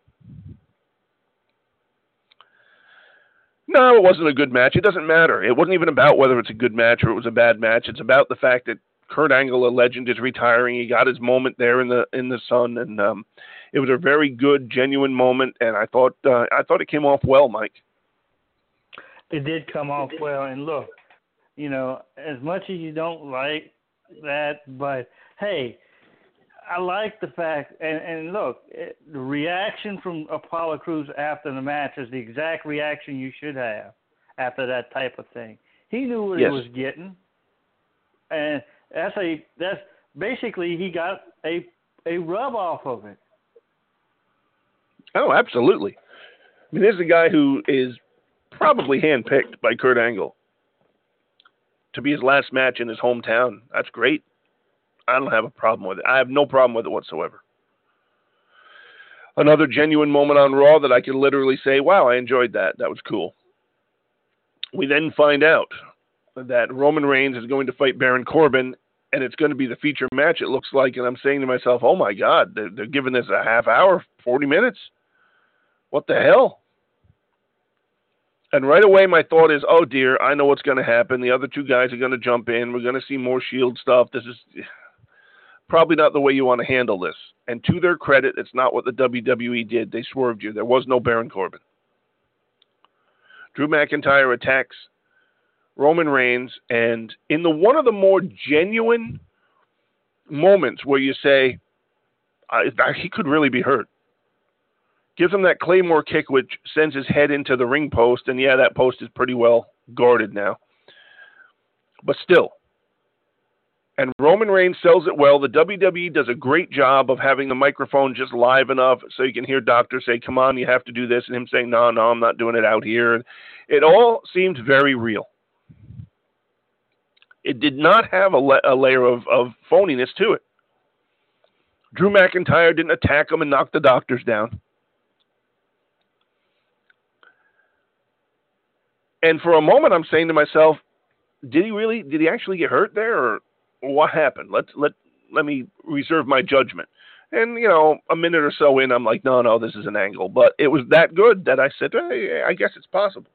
No, it wasn't a good match. It doesn't matter. It wasn't even about whether it's a good match or it was a bad match. It's about the fact that Kurt Angle, a legend, is retiring. He got his moment there in the in the sun, and um, it was a very good, genuine moment. And I thought uh, I thought it came off well, Mike. It did come off well. And look, you know, as much as you don't like that, but hey, I like the fact, and, and look, it, the reaction from Apollo Crews after the match is the exact reaction you should have after that type of thing. He knew what yes. he was getting, and that's a that's basically he got a a rub off of it. Oh, absolutely. I mean, this is a guy who is probably handpicked by Kurt Angle to be his last match in his hometown. That's great. I don't have a problem with it. I have no problem with it whatsoever. Another genuine moment on Raw that I could literally say, wow, I enjoyed that. That was cool. We then find out that Roman Reigns is going to fight Baron Corbin, and it's going to be the feature match, it looks like. And I'm saying to myself, oh, my God, they're, they're giving this a half hour, forty minutes? What the hell? And right away, my thought is, oh, dear, I know what's going to happen. The other two guys are going to jump in. We're going to see more Shield stuff. This is probably not the way you want to handle this. And to their credit, it's not what the W W E did. They swerved you. There was no Baron Corbin. Drew McIntyre attacks Roman Reigns, and in the one of the more genuine moments where you say, uh, he could really be hurt, gives him that Claymore kick, which sends his head into the ring post, and yeah, that post is pretty well guarded now. But still. And Roman Reigns sells it well. The W W E does a great job of having the microphone just live enough so you can hear doctors say, come on, you have to do this, and him saying, no, no, I'm not doing it out here. It all seemed very real. It did not have a, la- a layer of, of phoniness to it. Drew McIntyre didn't attack him and knock the doctors down. And for a moment, I'm saying to myself, did he really, did he actually get hurt there, or what happened? Let let let me reserve my judgment. And, you know, a minute or so in, I'm like, no, no, this is an angle. But it was that good that I said, hey, I guess it's possible.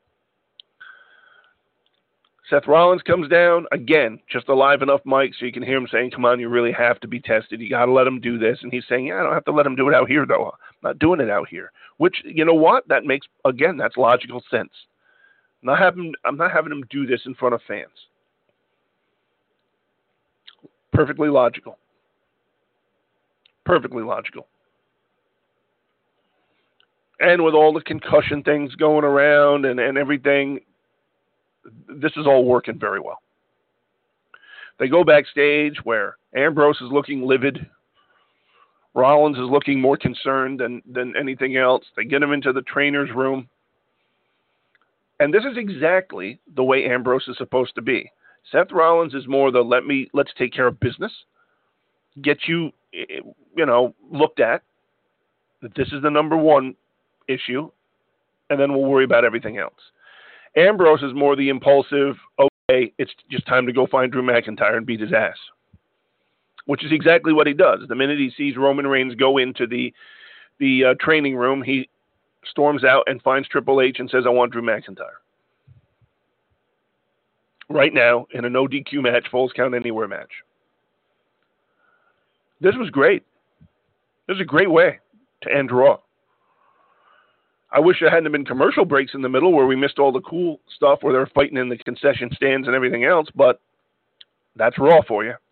Seth Rollins comes down, again, just a live enough mic so you can hear him saying, come on, you really have to be tested. You got to let him do this. And he's saying, yeah, I don't have to let him do it out here, though. I'm not doing it out here. Which, you know what? That makes, again, that's logical sense. I'm not having, I'm not having him do this in front of fans. Perfectly logical. Perfectly logical. And with all the concussion things going around and, and everything, this is all working very well. They go backstage where Ambrose is looking livid. Rollins is looking more concerned than, than anything else. They get him into the trainer's room. And this is exactly the way Ambrose is supposed to be. Seth Rollins is more the let me, let's take care of business. Get you, you know, looked at. That this is the number one issue. And then we'll worry about everything else. Ambrose is more the impulsive, okay, it's just time to go find Drew McIntyre and beat his ass. Which is exactly what he does. The minute he sees Roman Reigns go into the the uh, training room, he storms out and finds Triple H and says, I want Drew McIntyre. Right now, in a no D Q match, Falls Count Anywhere match. This was great. This is a great way to end Raw. I wish there hadn't been commercial breaks in the middle where we missed all the cool stuff where they're fighting in the concession stands and everything else, but That's Raw for you.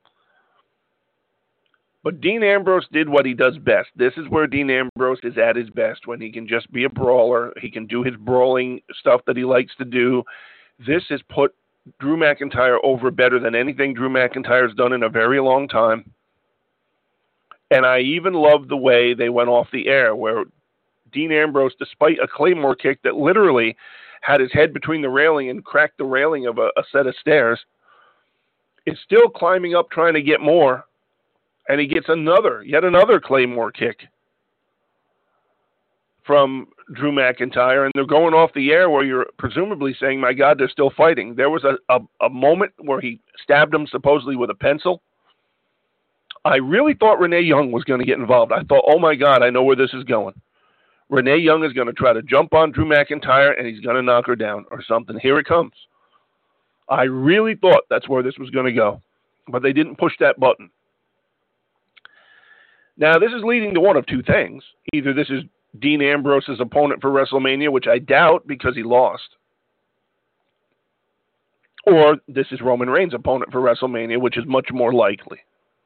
But Dean Ambrose did what he does best. This is where Dean Ambrose is at his best, when he can just be a brawler. He can do his brawling stuff that he likes to do. This has put Drew McIntyre over better than anything Drew McIntyre's done in a very long time. And I even love the way they went off the air, where Dean Ambrose, despite a Claymore kick that literally had his head between the railing and cracked the railing of a, a set of stairs, is still climbing up trying to get more. And he gets another, yet another Claymore kick from Drew McIntyre. And they're going off the air where you're presumably saying, my God, they're still fighting. There was a, a, a moment where he stabbed him supposedly with a pencil. I really thought Renee Young was going to get involved. I thought, oh my God, I know where this is going. Renee Young is going to try to jump on Drew McIntyre and he's going to knock her down or something. Here it comes. I really thought that's where this was going to go. But they didn't push that button. Now, this is leading to one of two things. Either this is Dean Ambrose's opponent for WrestleMania, which I doubt because he lost, or this is Roman Reigns' opponent for WrestleMania, which is much more likely.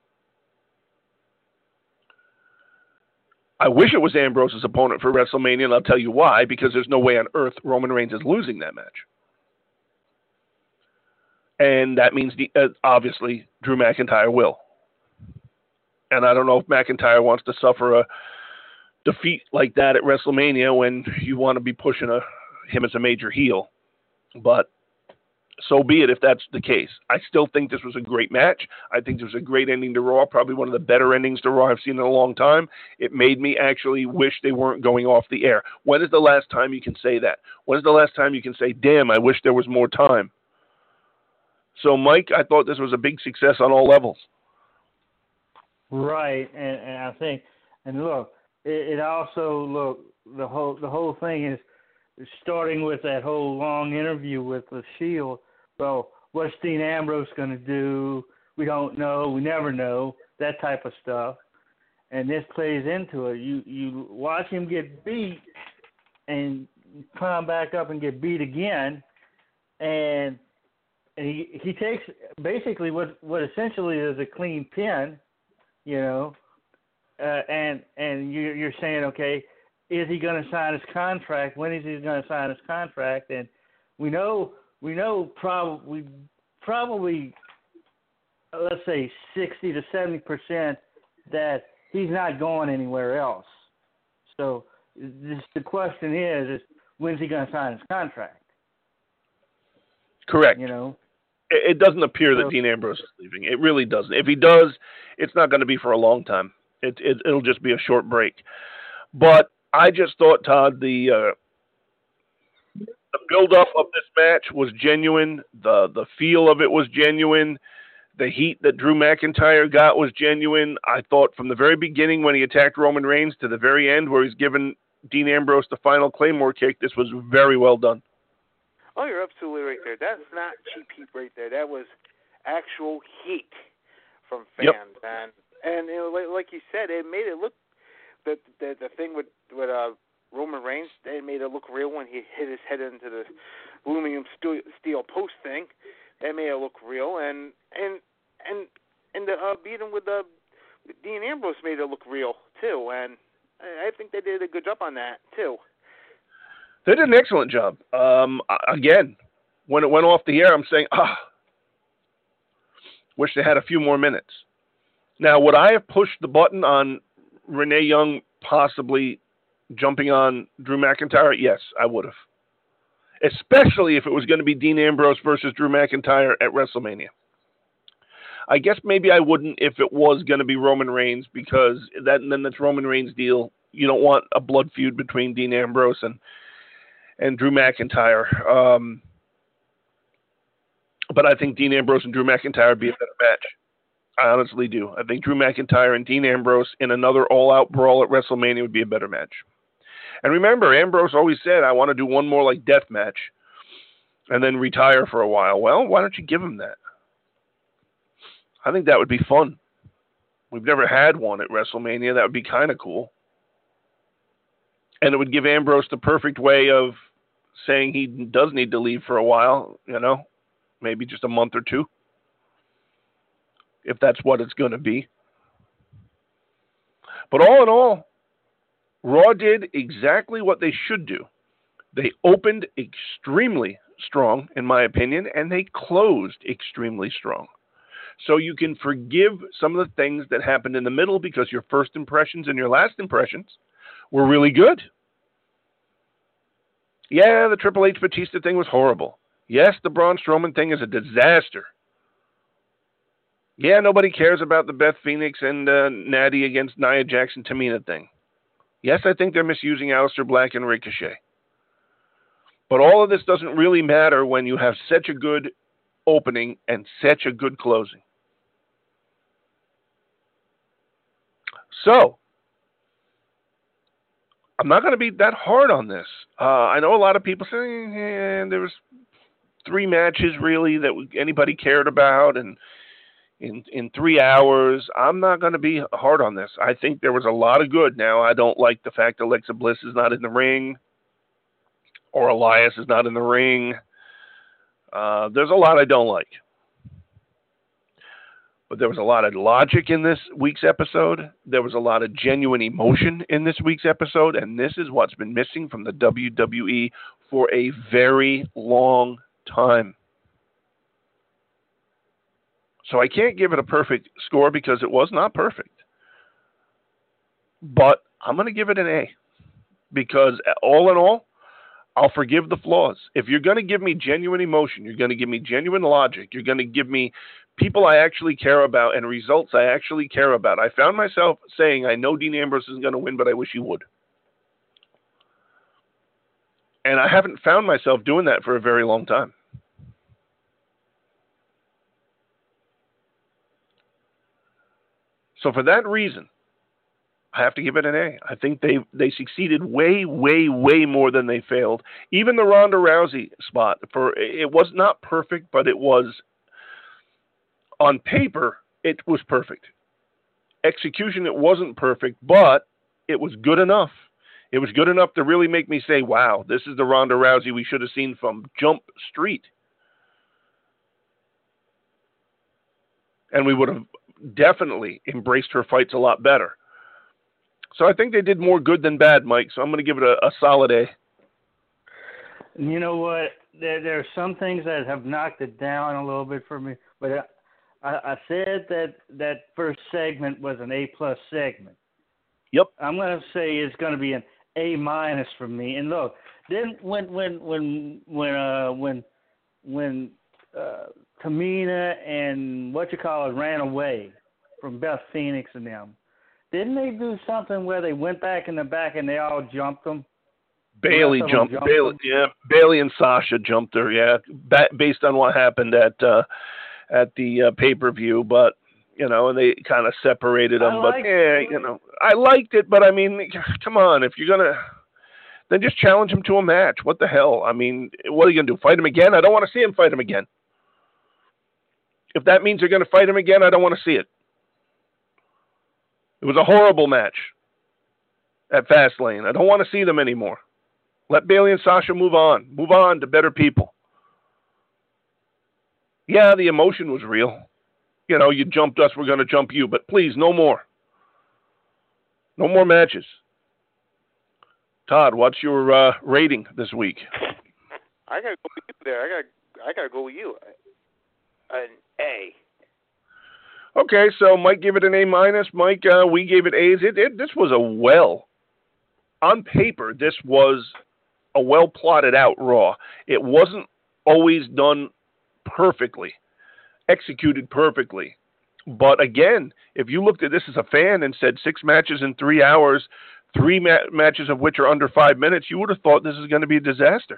I wish it was Ambrose's opponent for WrestleMania, and I'll tell you why, because there's no way on earth Roman Reigns is losing that match. And that means, the, uh, obviously, Drew McIntyre will. And I don't know if McIntyre wants to suffer a defeat like that at WrestleMania when you want to be pushing a, him as a major heel. But so be it if that's the case. I still think this was a great match. I think this was a great ending to Raw, probably one of the better endings to Raw I've seen in a long time. It made me actually wish they weren't going off the air. When is the last time you can say that? When is the last time you can say, damn, I wish there was more time? So, Mike, I thought this was a big success on all levels. Right, and, and I think, and look, it, it also, look, the whole the whole thing is starting with that whole long interview with the Shield. Well, what's Dean Ambrose going to do? We don't know. We never know. That type of stuff. And this plays into it. You you watch him get beat and climb back up and get beat again, and and he he takes basically what what essentially is a clean pin. You know, uh, and and you're, you're saying, okay, is he going to sign his contract? When is he going to sign his contract? And we know we know probably probably let's say sixty to seventy percent that he's not going anywhere else. So this, the question is, is when's he going to sign his contract? Correct. You know. It doesn't appear that Dean Ambrose is leaving. It really doesn't. If he does, it's not going to be for a long time. It, it, it'll just be a short break. But I just thought, Todd, the uh, the build-up of this match was genuine. The the feel of it was genuine. The heat that Drew McIntyre got was genuine. I thought from the very beginning when he attacked Roman Reigns to the very end where he's given Dean Ambrose the final Claymore kick, this was very well done. Oh, you're absolutely right there. That's not cheap heat right there. That was actual heat from fans, yep. and and you know, like, like you said, it made it look the the, the thing with with uh, Roman Reigns. It made it look real when he hit his head into the aluminum steel, steel post thing. That made it look real, and and and and the uh, beating with the with Dean Ambrose made it look real too. And I, I think they did a good job on that too. They did an excellent job. Um, again, when it went off the air, I'm saying, ah, wish they had a few more minutes. Now, would I have pushed the button on Renee Young possibly jumping on Drew McIntyre? Yes, I would have. Especially if it was going to be Dean Ambrose versus Drew McIntyre at WrestleMania. I guess maybe I wouldn't if it was going to be Roman Reigns, because that, then that's Roman Reigns' deal. You don't want a blood feud between Dean Ambrose and and Drew McIntyre. Um, but I think Dean Ambrose and Drew McIntyre would be a better match. I honestly do. I think Drew McIntyre and Dean Ambrose in another all-out brawl at WrestleMania would be a better match. And remember, Ambrose always said, I want to do one more like death match and then retire for a while. Well, why don't you give him that? I think that would be fun. We've never had one at WrestleMania. That would be kind of cool. And it would give Ambrose the perfect way of saying he does need to leave for a while, you know, maybe just a month or two. if that's what it's going to be. But all in all, Raw did exactly what they should do. They opened extremely strong, in my opinion, and they closed extremely strong. So you can forgive some of the things that happened in the middle because your first impressions and your last impressions were really good. Yeah, the Triple H Batista thing was horrible. Yes, the Braun Strowman thing is a disaster. Yeah, nobody cares about the Beth Phoenix and uh, Natty against Nia Jackson Tamina thing. Yes, I think they're misusing Aleister Black and Ricochet. But all of this doesn't really matter when you have such a good opening and such a good closing. So, I'm not going to be that hard on this. Uh, I know a lot of people say, eh, there was three matches really that anybody cared about, and in in three hours, I'm not going to be hard on this. I think there was a lot of good. Now, I don't like the fact Alexa Bliss is not in the ring, or Elias is not in the ring. Uh, there's a lot I don't like. But there was a lot of logic in this week's episode. There was a lot of genuine emotion in this week's episode, and this is what's been missing from the W W E for a very long time. So I can't give it a perfect score because it was not perfect. But I'm going to give it an A. Because all in all, I'll forgive the flaws. If you're going to give me genuine emotion, you're going to give me genuine logic, you're going to give me people I actually care about and results I actually care about. I found myself saying, I know Dean Ambrose isn't going to win, but I wish he would. And I haven't found myself doing that for a very long time. So for that reason, I have to give it an A. I think they they succeeded way, way, way more than they failed. Even the Ronda Rousey spot, for it was not perfect, but it was, on paper, it was perfect. Execution, it wasn't perfect, but it was good enough. It was good enough to really make me say, wow, this is the Ronda Rousey we should have seen from Jump Street. And we would have definitely embraced her fights a lot better. So I think they did more good than bad, Mike. So I'm going to give it a, a solid A. You know what? There, there are some things that have knocked it down a little bit for me. But I, I said that that first segment was an A-plus segment. Yep. I'm going to say it's going to be an A-minus for me. And look, then when when when when uh, when when uh, Tamina and what you call it ran away from Beth Phoenix and them, didn't they do something where they went back in the back and they all jumped them? Bailey The jumped. jumped Bailey, them? yeah. Bailey and Sasha jumped her. Yeah, ba- based on what happened at uh, at the uh, pay per view, but you know, and they kind of separated them. I But liked yeah, it. you know, I liked it, but I mean, come on, if you're gonna, then just challenge him to a match. What the hell? I mean, what are you gonna do? Fight him again? I don't want to see him fight him again. If that means you're gonna fight him again, I don't want to see it. It was a horrible match at Fastlane. I don't want to see them anymore. Let Bailey and Sasha move on. Move on to better people. Yeah, the emotion was real. You know, you jumped us, we're going to jump you. But please, no more. No more matches. Todd, what's your uh, rating this week? I got to go with you there. I got I got to go with you. An A. Okay, so Mike gave it an A minus. Mike, uh, we gave it A's. It, it, this was a well, on paper, this was a well plotted out Raw. It wasn't always done perfectly, executed perfectly. But again, if you looked at this as a fan and said six matches in three hours, three ma- matches of which are under five minutes, you would have thought this is going to be a disaster.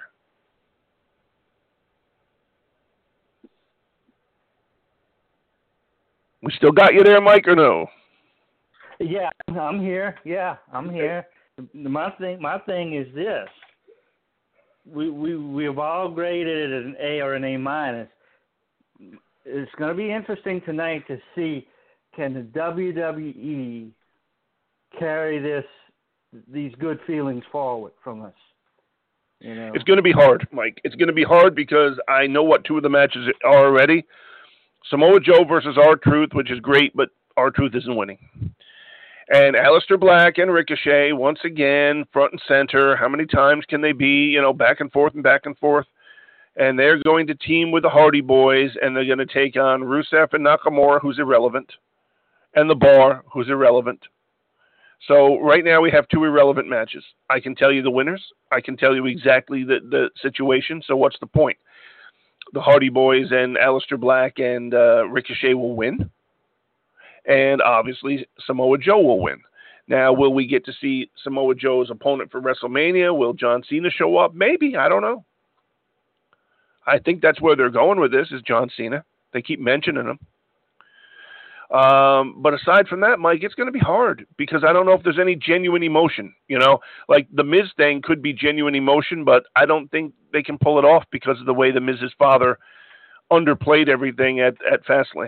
We still got you there, Mike, or no? Yeah, I'm here. Yeah, I'm here. My thing, my thing is this: we we we've all graded it an A or an A minus. It's going to be interesting tonight to see, can the W W E carry this these good feelings forward from us. You know, it's going to be hard, Mike. It's going to be hard because I know what two of the matches are already. Samoa Joe versus R-Truth, which is great, but R-Truth isn't winning. And Aleister Black and Ricochet, once again, front and center. How many times can they be, you know, back and forth and back and forth? And they're going to team with the Hardy Boys, and they're going to take on Rusev and Nakamura, who's irrelevant, and The Bar, who's irrelevant. So right now we have two irrelevant matches. I can tell you the winners. I can tell you exactly the, the situation. So what's the point? The Hardy Boys and Aleister Black and uh, Ricochet will win. And obviously Samoa Joe will win. Now, will we get to see Samoa Joe's opponent for WrestleMania? Will John Cena show up? Maybe. I don't know. I think that's where they're going with this, is John Cena. They keep mentioning him. Um, but aside from that, Mike, it's going to be hard because I don't know if there's any genuine emotion. You know, like the Miz thing could be genuine emotion, but I don't think they can pull it off because of the way the Miz's father underplayed everything at, at Fastlane.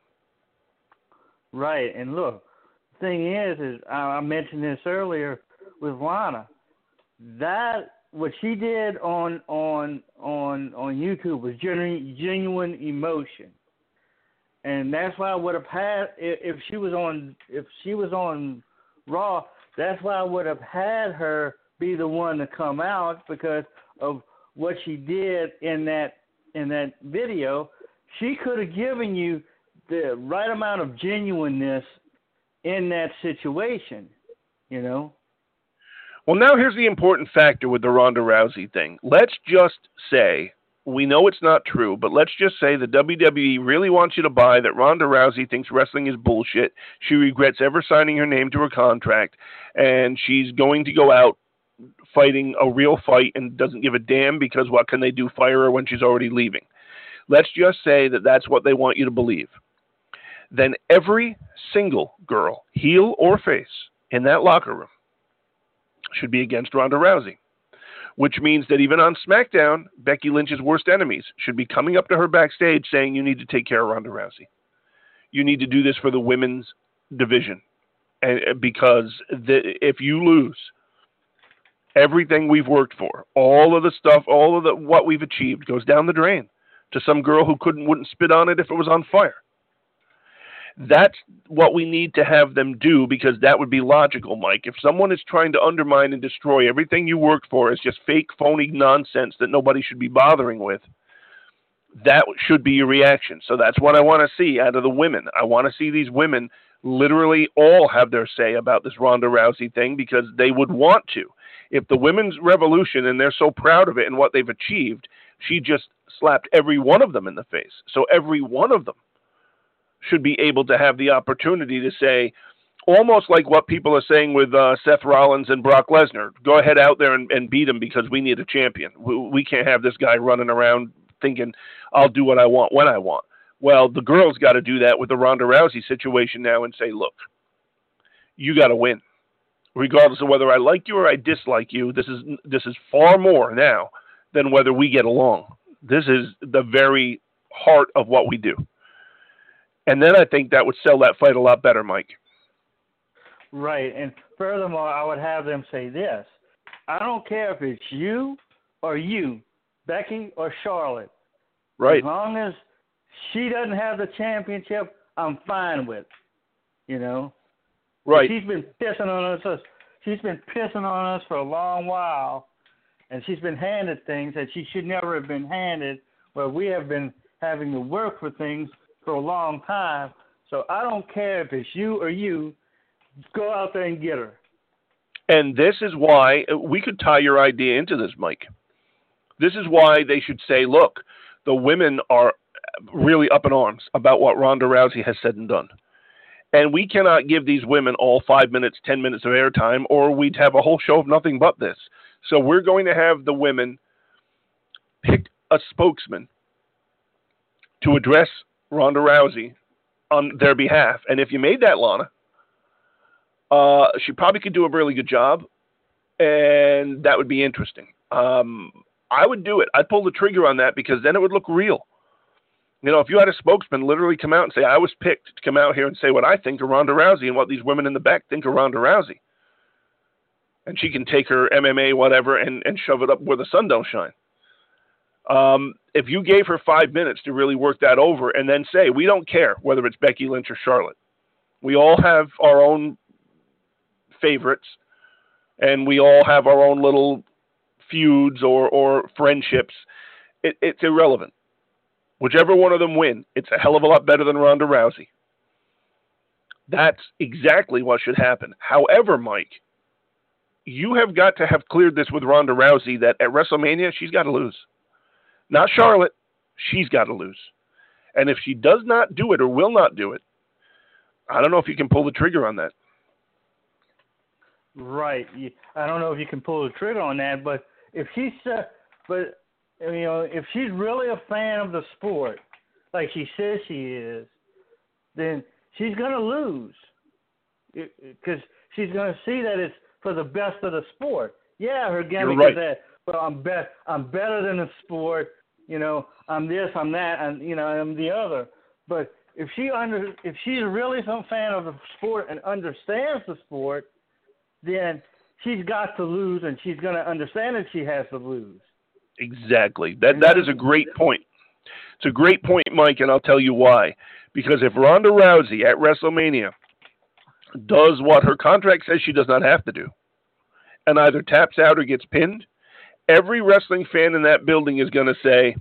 Right, and look, the thing is, is I mentioned this earlier with Lana. That what she did on on on on YouTube was genuine genuine emotion. And that's why I would have had if she was on if she was on Raw. That's why I would have had her be the one to come out because of what she did in that in that video. She could have given you the right amount of genuineness in that situation, you know. Well, now here's the important factor with the Ronda Rousey thing. Let's just say. We know it's not true, but let's just say the W W E really wants you to buy that Ronda Rousey thinks wrestling is bullshit. She regrets ever signing her name to her contract, and she's going to go out fighting a real fight and doesn't give a damn because what can they do, fire her when she's already leaving? Let's just say that that's what they want you to believe. Then every single girl, heel or face, in that locker room should be against Ronda Rousey. Which means that even on SmackDown, Becky Lynch's worst enemies should be coming up to her backstage saying, you need to take care of Ronda Rousey. You need to do this for the women's division. And because the, if you lose everything we've worked for, all of the stuff, all of the what we've achieved goes down the drain to some girl who couldn't wouldn't spit on it if it was on fire. That's what we need to have them do because that would be logical, Mike. If someone is trying to undermine and destroy everything you worked for as just fake, phony nonsense that nobody should be bothering with, that should be your reaction. So that's what I want to see out of the women. I want to see these women literally all have their say about this Ronda Rousey thing because they would want to. If the women's revolution, and they're so proud of it and what they've achieved, she just slapped every one of them in the face. So every one of them should be able to have the opportunity to say, almost like what people are saying with uh, Seth Rollins and Brock Lesnar, go ahead out there and, and beat him because we need a champion. We, we can't have this guy running around thinking, I'll do what I want when I want. Well, the girls got to do that with the Ronda Rousey situation now and say, look, you got to win. Regardless of whether I like you or I dislike you, this is this is far more now than whether we get along. This is the very heart of what we do. And then I think that would sell that fight a lot better, Mike. Right. And furthermore, I would have them say this. I don't care if it's you or you, Becky or Charlotte. Right. As long as she doesn't have the championship, I'm fine with, you know. Right. She's been pissing on us. She's been pissing on us for a long while, and she's been handed things that she should never have been handed, where we have been having to work for things for a long time. So I don't care if it's you or you, go out there and get her. And this is why we could tie your idea into this, Mike. This is why they should say, look, the women are really up in arms about what Ronda Rousey has said and done. And we cannot give these women all five minutes, ten minutes of airtime, or we'd have a whole show of nothing but this. So we're going to have the women pick a spokesman to address Ronda Rousey on their behalf. And if you made that, Lana, uh, she probably could do a really good job, and that would be interesting. Um, I would do it. I'd pull the trigger on that because then it would look real. You know, if you had a spokesman literally come out and say, I was picked to come out here and say what I think of Ronda Rousey and what these women in the back think of Ronda Rousey. And she can take her M M A, whatever, and, and shove it up where the sun don't shine. Um, if you gave her five minutes to really work that over and then say, we don't care whether it's Becky Lynch or Charlotte. We all have our own favorites, and we all have our own little feuds or, or friendships. It, it's irrelevant. Whichever one of them win, it's a hell of a lot better than Ronda Rousey. That's exactly what should happen. However, Mike, you have got to have cleared this with Ronda Rousey that at WrestleMania, she's got to lose. Not Charlotte. She's got to lose. And if she does not do it or will not do it, I don't know if you can pull the trigger on that. Right. I don't know if you can pull the trigger on that, but if she's, uh, but you know, if she's really a fan of the sport, like she says she is, then she's going to lose because she's going to see that it's for the best of the sport. Yeah, her gimmick right. is that, well, I'm be- I'm better than the sport. You know, I'm this, I'm that, and you know, I'm the other. But if she under, if she's really some fan of the sport and understands the sport, then she's got to lose, and she's going to understand that she has to lose. Exactly. That that is a great point. It's a great point, Mike, and I'll tell you why. Because if Ronda Rousey at WrestleMania does what her contract says she does not have to do, and either taps out or gets pinned, every wrestling fan in that building is going to say,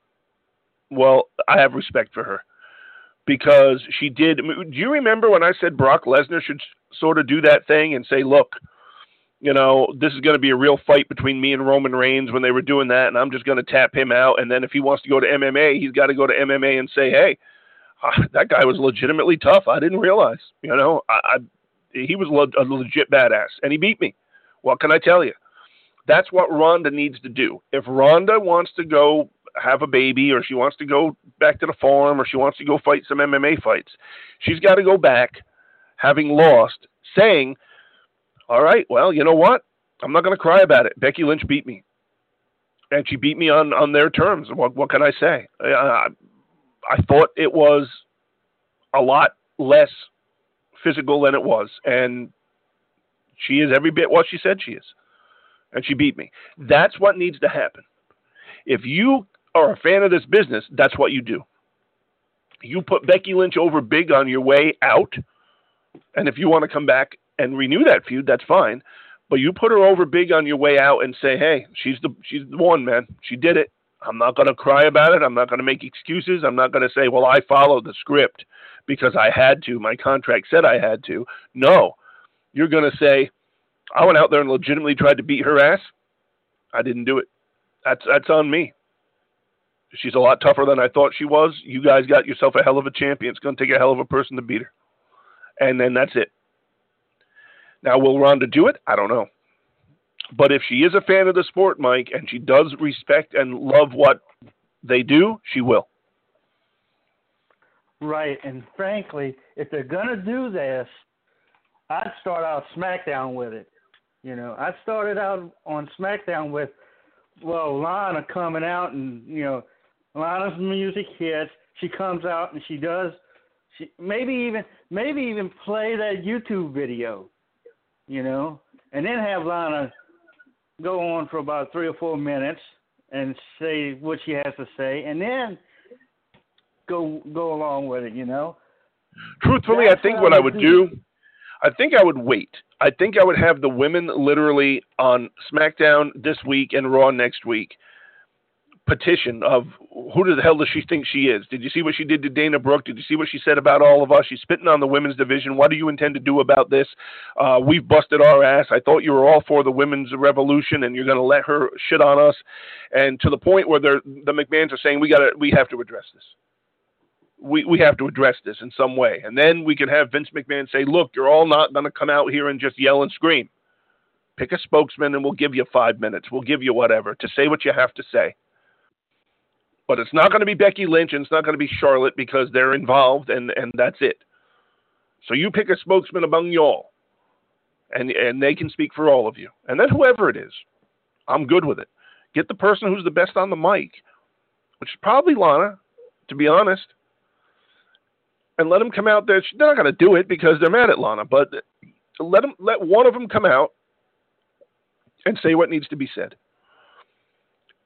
well, I have respect for her. Because she did. Do you remember when I said Brock Lesnar should sort of do that thing and say, look, you know, this is going to be a real fight between me and Roman Reigns when they were doing that, and I'm just going to tap him out. And then if he wants to go to M M A, he's got to go to M M A and say, hey, uh, that guy was legitimately tough. I didn't realize. You know, I, I he was le- a legit badass, and he beat me. What can I tell you? That's what Ronda needs to do. If Ronda wants to go have a baby, or she wants to go back to the farm, or she wants to go fight some M M A fights, she's got to go back, having lost, saying, all right, well, you know what? I'm not going to cry about it. Becky Lynch beat me. And she beat me on, on their terms. What, what can I say? I, I thought it was a lot less physical than it was. And she is every bit what she said she is. And she beat me. That's what needs to happen. If you are a fan of this business, that's what you do. You put Becky Lynch over big on your way out. And if you want to come back and renew that feud, that's fine. But you put her over big on your way out and say, hey, she's the she's the one, man. She did it. I'm not going to cry about it. I'm not going to make excuses. I'm not going to say, well, I followed the script because I had to. My contract said I had to. No. You're going to say, I went out there and legitimately tried to beat her ass. I didn't do it. That's that's on me. She's a lot tougher than I thought she was. You guys got yourself a hell of a champion. It's going to take a hell of a person to beat her. And then that's it. Now, will Ronda do it? I don't know. But if she is a fan of the sport, Mike, and she does respect and love what they do, she will. Right, and frankly, if they're going to do this, I'd start out SmackDown with it. You know, I started out on SmackDown with, well, Lana coming out and, you know, Lana's music hits. She comes out and she does, she maybe even maybe even play that YouTube video, you know, and then have Lana go on for about three or four minutes and say what she has to say, and then go go along with it, you know. Truthfully, That's I think what I would do, do, I think I would wait. I think I would have the women literally on SmackDown this week and Raw next week petition of who the hell does she think she is? Did you see what she did to Dana Brooke? Did you see what she said about all of us? She's spitting on the women's division. What do you intend to do about this? Uh, we've busted our ass. I thought you were all for the women's revolution, and you're going to let her shit on us. And to the point where they're, the McMahons are saying we got to, we have to address this. We we have to address this in some way. And then we can have Vince McMahon say, look, you're all not going to come out here and just yell and scream. Pick a spokesman and we'll give you five minutes. We'll give you whatever to say what you have to say. But it's not going to be Becky Lynch and it's not going to be Charlotte because they're involved and, and that's it. So you pick a spokesman among y'all and, and they can speak for all of you. And then whoever it is, I'm good with it. Get the person who's the best on the mic, which is probably Lana, to be honest. And let them come out there. They're not going to do it because they're mad at Lana, but let them, let one of them come out and say what needs to be said.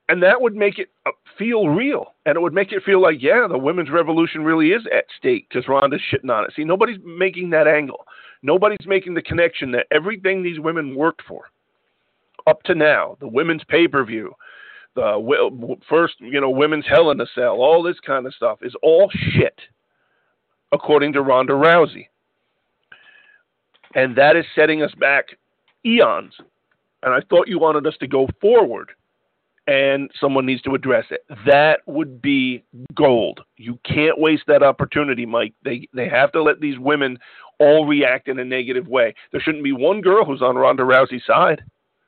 And that would make it feel real. And it would make it feel like, yeah, the women's revolution really is at stake because Ronda's shitting on it. See, nobody's making that angle. Nobody's making the connection that everything these women worked for up to now, the women's pay-per-view, the first, you know, women's Hell in a Cell, all this kind of stuff is all shit, according to Ronda Rousey. And that is setting us back eons. And I thought you wanted us to go forward. And someone needs to address it. That would be gold. You can't waste that opportunity, Mike. They they have to let these women all react in a negative way. There shouldn't be one girl who's on Ronda Rousey's side.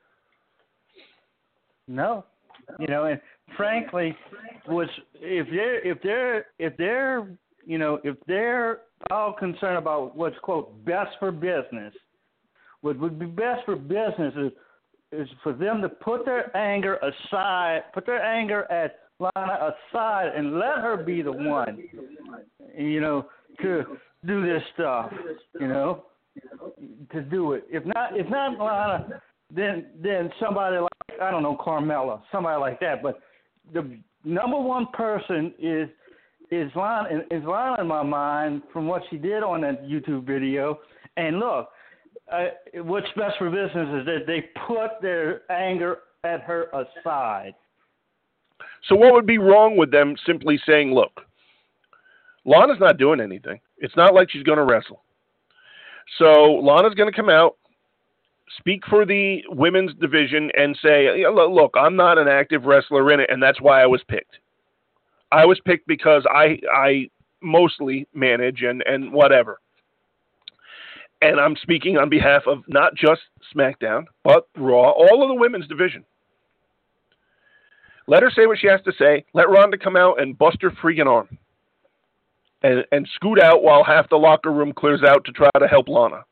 No, you know, and frankly, was if they're if they're if they're you know if they're all concerned about what's quote best for business, what would be best for business is. is for them to put their anger aside, put their anger at Lana aside and let her be the one, you know, to do this stuff, you know, to do it. If not, if not Lana, then then somebody like, I don't know, Carmella, somebody like that. But the number one person is is Lana, is Lana in my mind from what she did on that YouTube video. And look, Uh, what's best for business is that they put their anger at her aside. So what would be wrong with them simply saying, look, Lana's not doing anything. It's not like she's going to wrestle. So Lana's going to come out, speak for the women's division, and say, look, I'm not an active wrestler in it, and that's why I was picked. I was picked because I I mostly manage and, and whatever. And I'm speaking on behalf of not just SmackDown, but Raw, all of the women's division. Let her say what she has to say. Let Ronda come out and bust her freaking arm. And, and scoot out while half the locker room clears out to try to help Lana.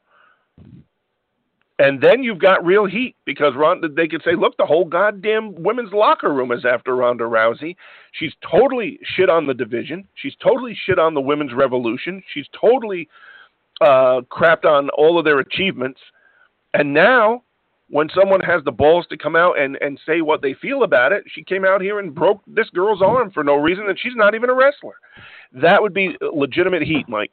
And then you've got real heat because Ronda, they could say, look, the whole goddamn women's locker room is after Ronda Rousey. She's totally shit on the division. She's totally shit on the women's revolution. She's totally... Uh, crapped on all of their achievements. And now, when someone has the balls to come out and, and say what they feel about it, she came out here and broke this girl's arm for no reason, and she's not even a wrestler. That would be legitimate heat, Mike.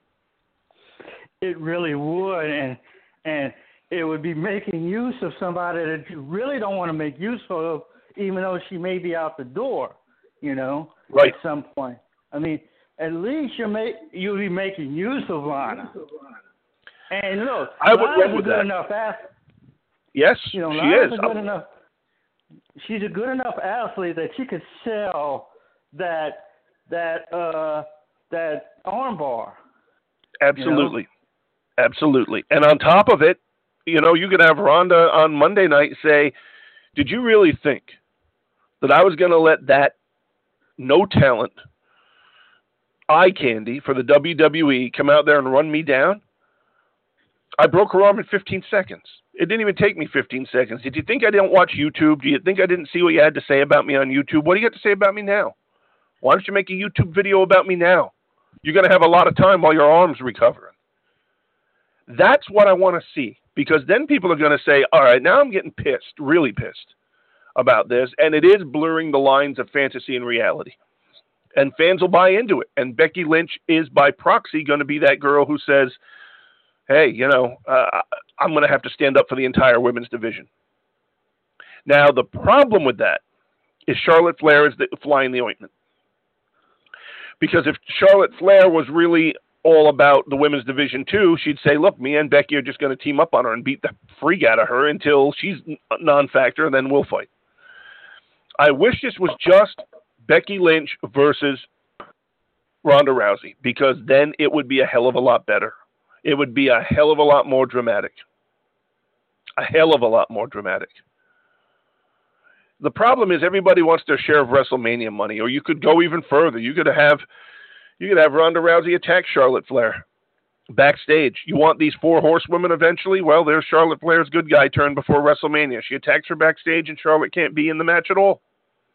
It really would, and and it would be making use of somebody that you really don't want to make use of, even though she may be out the door, you know, right. at some point. I mean, at least you're make, you'll be making use of Lana. And look, I would Lana's run with a good that. enough athlete. Yes, you know, she Lana's is. A good enough, she's a good enough athlete that she could sell that that uh, that armbar. Absolutely, you know? Absolutely. And on top of it, you know, you could have Ronda on Monday night say, "Did you really think that I was going to let that no talent eye candy for the W W E come out there and run me down? I broke her arm in fifteen seconds. It didn't even take me fifteen seconds. Did you think I didn't watch YouTube? Do you think I didn't see what you had to say about me on YouTube? What do you got to say about me now? Why don't you make a YouTube video about me now? You're going to have a lot of time while your arm's recovering." That's what I want to see, because then people are going to say, all right, now I'm getting pissed, really pissed about this, and it is blurring the lines of fantasy and reality. And fans will buy into it. And Becky Lynch is, by proxy, going to be that girl who says, hey, you know, uh, I'm going to have to stand up for the entire women's division. Now, the problem with that is Charlotte Flair is the, flying the ointment. Because if Charlotte Flair was really all about the women's division too, she'd say, look, me and Becky are just going to team up on her and beat the freak out of her until she's non-factor, and then we'll fight. I wish this was just Becky Lynch versus Ronda Rousey, because then it would be a hell of a lot better. It would be a hell of a lot more dramatic. A hell of a lot more dramatic. The problem is everybody wants their share of WrestleMania money, or you could go even further. You could have you could have Ronda Rousey attack Charlotte Flair backstage. You want these four horsewomen eventually? Well, there's Charlotte Flair's good guy turn before WrestleMania. She attacks her backstage, and Charlotte can't be in the match at all.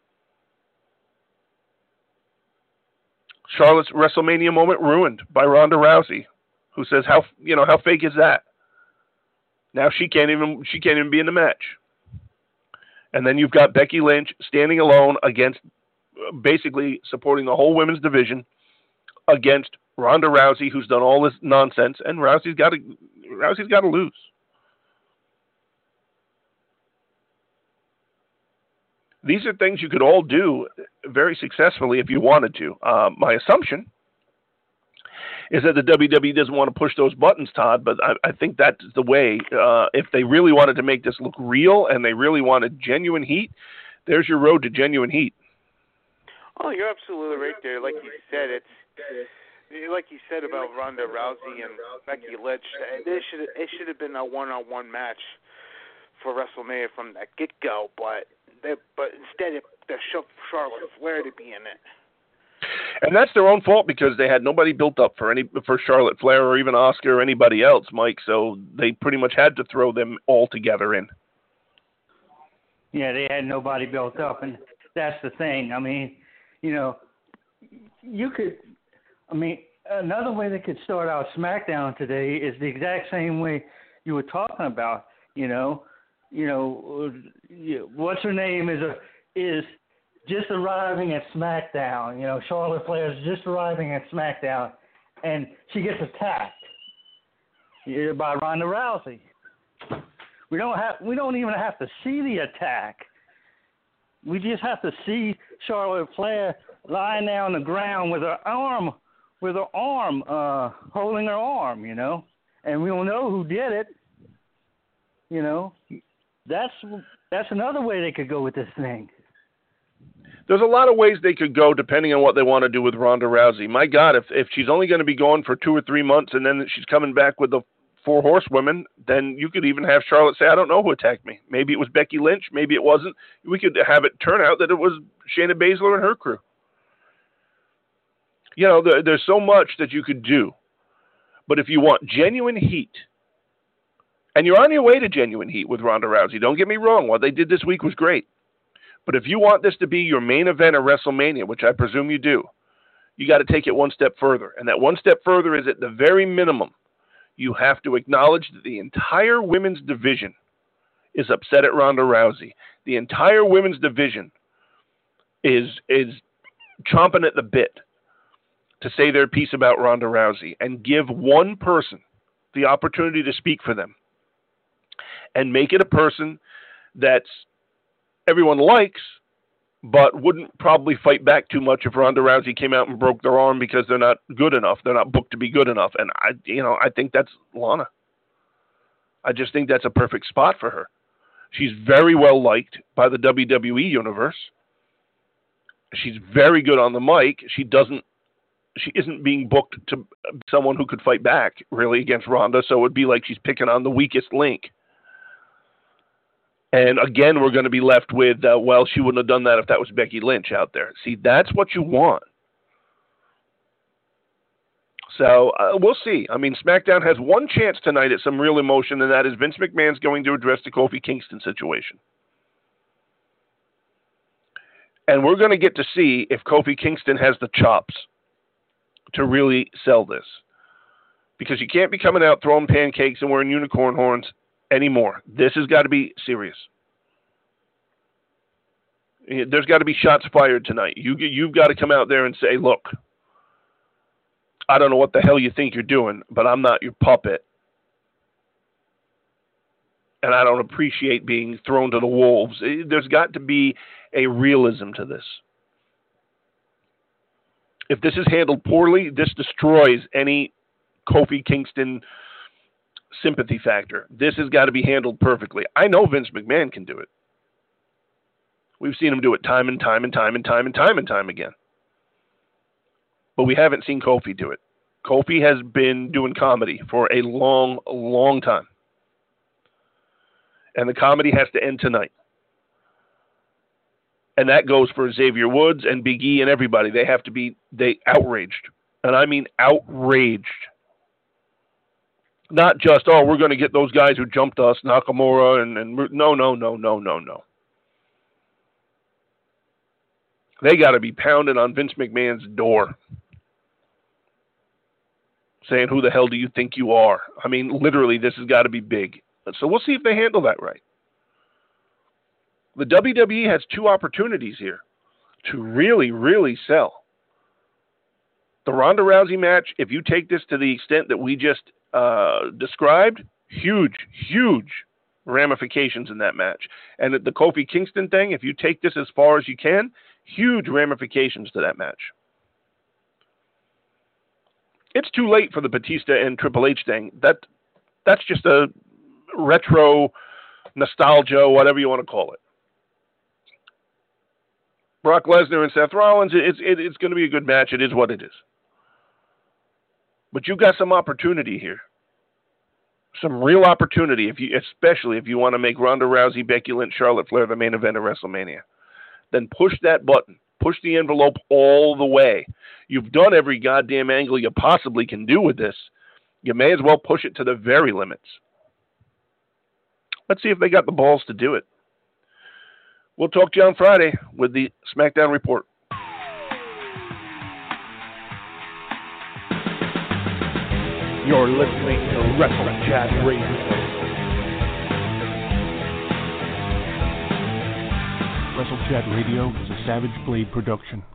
Charlotte's WrestleMania moment ruined by Ronda Rousey, who says, "How you know how fake is that?" Now she can't even she can't even be in the match. And then you've got Becky Lynch standing alone against, basically supporting the whole women's division against Ronda Rousey, who's done all this nonsense, and Rousey's got to Rousey's got to lose. These are things you could all do very successfully if you wanted to. Uh, my assumption is that the W W E doesn't want to push those buttons, Todd, but I, I think that's the way. Uh, if they really wanted to make this look real and they really wanted genuine heat, there's your road to genuine heat. Oh, you're absolutely right there. Like you said, it's like you said about Ronda Rousey and Becky Lynch. It should it should have been a one-on-one match for WrestleMania from the get-go, but they, but instead it, they shoved Charlotte Flair to be in it. And that's their own fault because they had nobody built up for any for Charlotte Flair or even Asuka or anybody else, Mike. So they pretty much had to throw them all together in. Yeah, they had nobody built up, and that's the thing. I mean, you know, you could. I mean, another way they could start out SmackDown today is the exact same way you were talking about. You know, you know, what's her name is a is. just arriving at SmackDown. You know, Charlotte Flair is just arriving at SmackDown, and she gets attacked by Ronda Rousey. We don't have, we don't even have to see the attack. We just have to see Charlotte Flair lying there on the ground with her arm, with her arm, uh, holding her arm. You know, and we will know who did it. You know, that's that's another way they could go with this thing. There's a lot of ways they could go depending on what they want to do with Ronda Rousey. My God, if if she's only going to be going for two or three months and then she's coming back with the four horsewomen, then you could even have Charlotte say, I don't know who attacked me. Maybe it was Becky Lynch. Maybe it wasn't. We could have it turn out that it was Shayna Baszler and her crew. You know, there, there's so much that you could do. But if you want genuine heat, and you're on your way to genuine heat with Ronda Rousey, don't get me wrong. What they did this week was great. But if you want this to be your main event of WrestleMania, which I presume you do, you got to take it one step further. And that one step further is at the very minimum, you have to acknowledge that the entire women's division is upset at Ronda Rousey. The entire women's division is is chomping at the bit to say their piece about Ronda Rousey and give one person the opportunity to speak for them and make it a person that's everyone likes, but wouldn't probably fight back too much if Ronda Rousey came out and broke their arm because they're not good enough. They're not booked to be good enough. And I, you know, I think that's Lana. I just think that's a perfect spot for her. She's very well liked by the W W E universe. She's very good on the mic. She doesn't, she isn't being booked to someone who could fight back really against Ronda. So it would be like she's picking on the weakest link. And again, we're going to be left with, uh, well, she wouldn't have done that if that was Becky Lynch out there. See, that's what you want. So uh, we'll see. I mean, SmackDown has one chance tonight at some real emotion, and that is Vince McMahon's going to address the Kofi Kingston situation. And we're going to get to see if Kofi Kingston has the chops to really sell this. Because you can't be coming out throwing pancakes and wearing unicorn horns anymore. This has got to be serious. There's got to be shots fired tonight. You, you've got to come out there and say, look, I don't know what the hell you think you're doing, but I'm not your puppet. And I don't appreciate being thrown to the wolves. There's got to be a realism to this. If this is handled poorly, this destroys any Kofi Kingston sympathy factor. This has got to be handled perfectly. I know Vince McMahon can do it. We've seen him do it time and time and time and time and time and time again. But we haven't seen Kofi do it. Kofi has been doing comedy for a long, long time. And the comedy has to end tonight. And that goes for Xavier Woods and Big E and everybody. They have to be they outraged. And I mean outraged. Not just, oh, we're going to get those guys who jumped us, Nakamura, and, and no, no, no, no, no, no. They got to be pounding on Vince McMahon's door, saying, who the hell do you think you are? I mean, literally, this has got to be big. So we'll see if they handle that right. The W W E has two opportunities here to really, really sell. The Ronda Rousey match, if you take this to the extent that we just uh, described, huge, huge ramifications in that match. And the Kofi Kingston thing, if you take this as far as you can, huge ramifications to that match. It's too late for the Batista and Triple H thing. That that's just a retro nostalgia, whatever you want to call it. Brock Lesnar and Seth Rollins, it's it, it's going to be a good match. It is what it is. But you got some opportunity here. Some real opportunity, if you, especially if you want to make Ronda Rousey, Becky Lynch, Charlotte Flair the main event of WrestleMania. Then push that button. Push the envelope all the way. You've done every goddamn angle you possibly can do with this. You may as well push it to the very limits. Let's see if they got the balls to do it. We'll talk to you on Friday with the SmackDown Report. You're listening to Wrestle Chat Radio. Wrestle Chat Radio is a Savage Blade production.